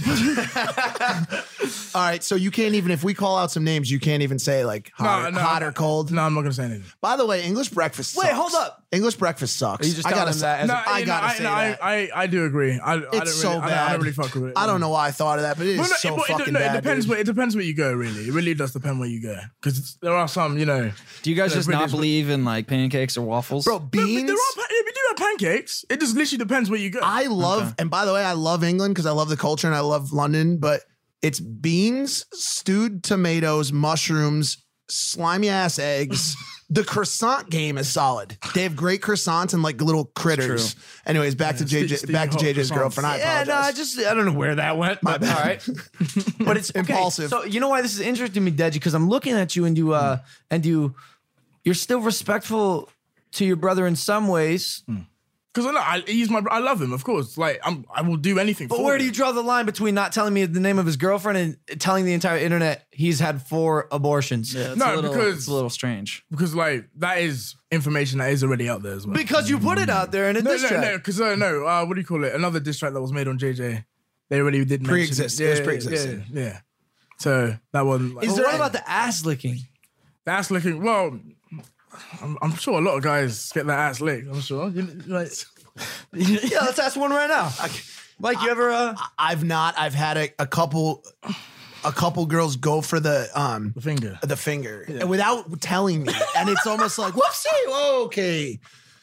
All right, so you can't even if we call out some names, you can't even say like hot, No, or, no, hot or cold. No, I'm not gonna say anything. By the way, English breakfast. Wait, sucks. hold up. English breakfast sucks. Are you just I telling gotta him that say, as a- No, I you know, gotta I, say no, that. I, I, I do agree. I, I don't It's really, so I don't- I bad. don't really fuck with it. I don't know why I thought of that, but it is Well, no, so it, it, fucking no, bad. it depends. dude. Where, it depends where you go. Really, it really does depend where you go. Because there are some, you know. Do you guys that just really not is- believe in like pancakes or waffles? Bro, No, but beans. there are, pa- we do have pancakes. It just literally depends where you go. I love, and by the way, I love England because I love the culture and I love London, but it's beans, stewed tomatoes, mushrooms, slimy ass eggs. The croissant game is solid. They have great croissants and like little critters. Anyways, back to Ste- J J, steamy back to hot J J's croissants. girlfriend. I Yeah, apologize. no, I just I don't know where that went. My but- bad. All right, but it's okay. Impulsive. So you know why this is interesting to me, Deji? Because I'm looking at you and you uh and you you're still respectful to your brother in some ways. Because I, he's my. I love him, of course. Like I'm, I will do anything. But for where him. do you draw the line between not telling me the name of his girlfriend and telling the entire internet he's had four abortions? Yeah, it's No, a little, because- it's a little strange. Because like that is information that is already out there as well. Because you put it out there in a no, diss no, track. no. Because uh, no. Uh, what do you call it? Another diss track that was made on J J. They already did mention Pre-existing. It. It was Yeah, pre-existing. Yeah, yeah. So that one. Like, Is oh, there what right. about the ass licking? That's looking well. I'm, I'm sure a lot of guys get their ass licked. I'm sure. You, like, Yeah, let's ask one right now. Mike, you ever uh I've not. I've had a, a couple, a couple girls go for the um the finger. the finger and without telling me, and it's almost like whoopsie. Okay,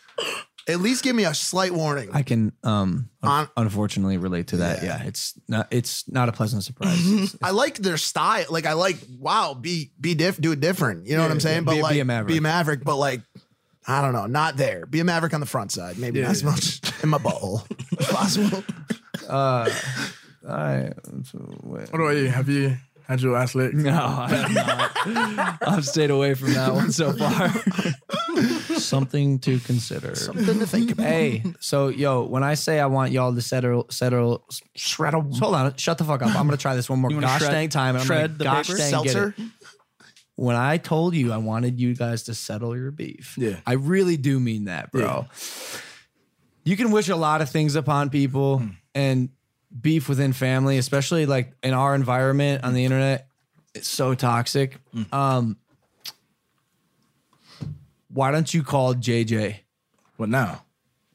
at least give me a slight warning. I can um On- unfortunately relate to that. Yeah. it's not it's not a pleasant surprise. I like their style. Like I like, wow, be be diff, do it different. You know what I'm saying? But Be- be like, a maverick. Be a maverick. But like, I don't know, not there. Be a maverick on the front side. Maybe Yeah, not as yeah. much in my butthole if possible. uh I so, wait. What about you? Have you had your ass licked? No, I have not. I've stayed away from that one so far. Something to consider. Something to think about. Hey, so yo, when I say I want y'all to settle, settle, shred. Hold on, shut the fuck up. I'm gonna try this one more You wanna gosh shred- dang time. And shred I'm the gonna gosh paper? dang get Seltzer. it. When I told you I wanted you guys to settle your beef, Yeah. I really do mean that, bro. You can wish a lot of things upon people and beef within family, especially like in our environment on the internet. It's so toxic. Um, why don't you call J J? What now?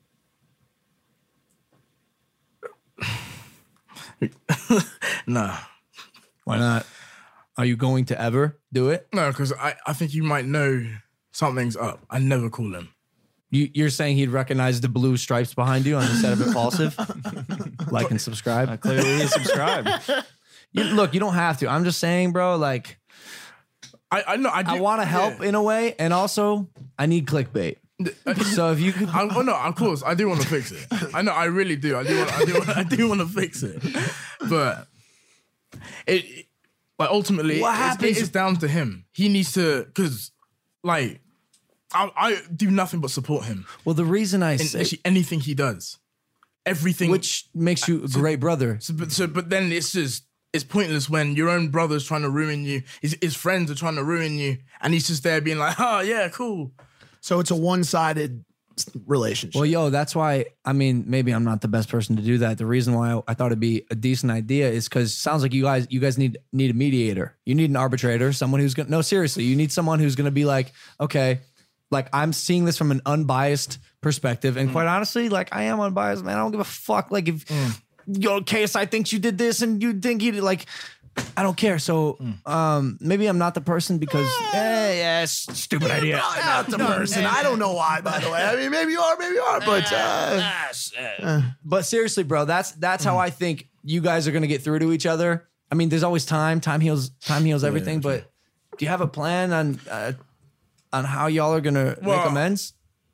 Nah. Why not? Are you going to ever do it? No, because I, I think you might know something's up. I never call him. You, you're saying he'd recognize the blue stripes behind you on the set of Impulsive? Like and subscribe. Uh, clearly, he subscribed. You, look, you don't have to. I'm just saying, bro, like, I I know I, do, I want to help yeah. in a way, and also I need clickbait. So if you could, I, oh no, of course I do want to fix it. I know, I really do. I do. Want, I do. Want, I do want to fix it, but it, it like ultimately, What it's- happens- It is down to him. He needs to, because like I, I do nothing but support him well, the reason I in say, actually anything he does, everything. which makes you a great brother. So, but, so, but then it's just, it's pointless when your own brother's trying to ruin you. His, his friends are trying to ruin you, and he's just there being like, "Oh yeah, cool." So it's a one-sided relationship. Well, yo, that's why, I mean, maybe I'm not the best person to do that. The reason why I, I thought it'd be a decent idea is because it sounds like you guys, you guys need need a mediator. You need an arbitrator, someone who's gonna, no, seriously, you need someone who's gonna be like, okay, like I'm seeing this from an unbiased perspective. And quite honestly, like I am unbiased, man. I don't give a fuck. Like if, yo, K S I thinks you did this and you think you did, like, I don't care. So um, maybe I'm not the person because, eh, yeah, stupid idea. Probably not the person. I don't know why, by the way. I mean, maybe you are, maybe you are, but uh, uh, but seriously, bro, that's that's how I think you guys are gonna get through to each other. I mean, there's always time. Time heals. Time heals everything. Yeah, but do you have a plan on uh, on how y'all are gonna well, make amends?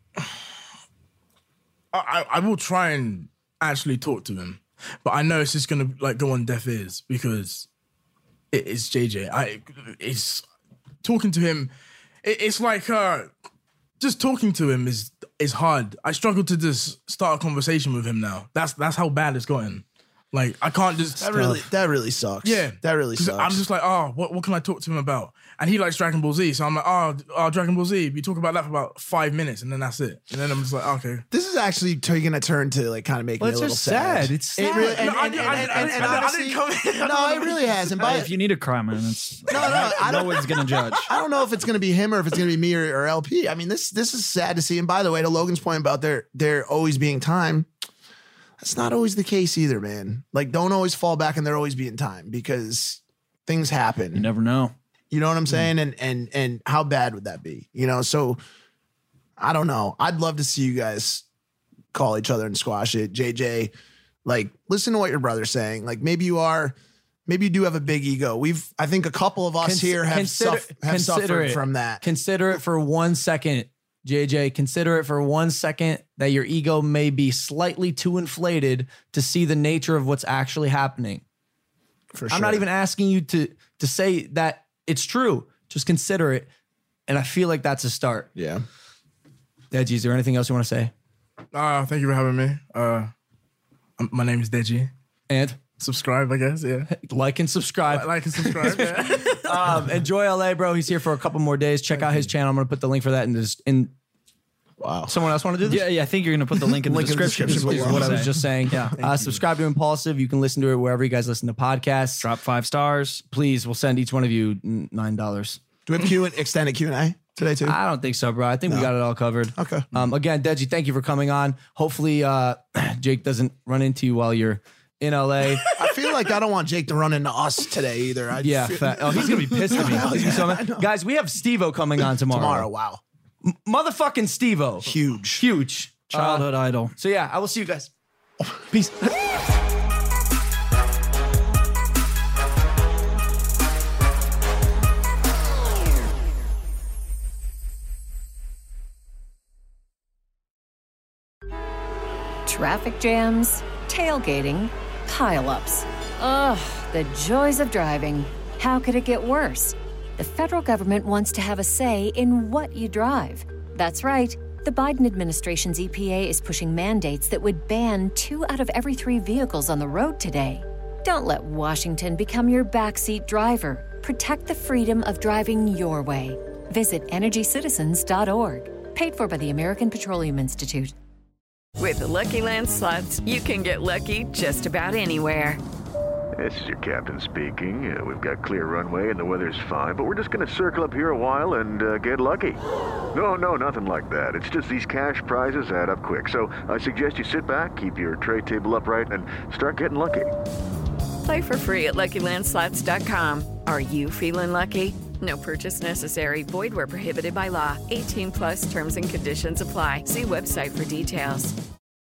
I I will try and actually talk to him, but I know it's just gonna like go on deaf ears because. It's J J. I it's talking to him. It, it's like uh, just talking to him is is hard. I struggle to just start a conversation with him now. That's that's how bad it's gotten. Like I can't just. That really that really sucks. Yeah, that really sucks. I'm just like, oh, what what can I talk to him about? And he likes Dragon Ball Z, so I'm like, oh, oh, Dragon Ball Z. We talk about that for about five minutes, and then that's it. And then I'm just like, okay. This is actually taking a turn to like kind of make well, me a little sad. sad. It's sad. It really, and, and, and, and, and, and honestly, no, it really hasn't. Hey, if you need a cry, man, it's no, no, I no one's gonna judge. I don't know if it's gonna be him or if it's gonna be me or, or L P. I mean, this this is sad to see. And by the way, to Logan's point about there there always being time. That's not always the case either, man. Like, don't always fall back and there always being time because things happen. You never know. You know what I'm saying? Mm. And and and how bad would that be? You know, so I don't know. I'd love to see you guys call each other and squash it. J J, like, listen to what your brother's saying. Like, maybe you are, maybe you do have a big ego. We've, I think a couple of us Cons- here have, consider, suff- have suffered it. from that. Consider it for one second. J J, consider it for one second that your ego may be slightly too inflated to see the nature of what's actually happening. For sure. I'm not even asking you to to say that it's true. Just consider it. And I feel like that's a start. Yeah. Deji, is there anything else you want to say? Uh, thank you for having me. Uh, my name is Deji. And? Subscribe, I guess, yeah. Like and subscribe. Like and subscribe, yeah. um, enjoy L A, bro. He's here for a couple more days. Check Thank out his you. channel. I'm going to put the link for that in this. In Wow. Someone else want to do this? Yeah, yeah. I think you're going to put the link in the link description. In the description is what I was just saying. Yeah. Uh, subscribe to Impulsive. You can listen to it wherever you guys listen to podcasts. Drop five stars. Please, we'll send each one of you nine dollars. Do we have Q and extended Q and A today too? I don't think so, bro. I think no. we got it all covered. Okay. Um, again, Deji, thank you for coming on. Hopefully, uh, Jake doesn't run into you while you're in L A. I feel like I don't want Jake to run into us today either. I yeah. feel- Fa- oh, he's gonna be pissed at me. Yeah, so, guys, we have Steve-O coming on tomorrow. Tomorrow, wow. M- motherfucking Steve-O. Huge. Huge. Childhood uh, idol. So yeah, I will see you guys. Peace. Traffic jams, tailgating, pileups. Ugh, the joys of driving. How could it get worse? The federal government wants to have a say in what you drive. That's right. The Biden administration's E P A is pushing mandates that would ban two out of every three vehicles on the road today. Don't let Washington become your backseat driver. Protect the freedom of driving your way. Visit energy citizens dot org. Paid for by the American Petroleum Institute. With the Lucky Land Slots, you can get lucky just about anywhere. This is your captain speaking. Uh, we've got clear runway and the weather's fine, but we're just going to circle up here a while and uh, get lucky. No, no, nothing like that. It's just these cash prizes add up quick. So I suggest you sit back, keep your tray table upright, and start getting lucky. Play for free at Lucky Land Slots dot com. Are you feeling lucky? No purchase necessary. Void where prohibited by law. eighteen plus terms and conditions apply. See website for details.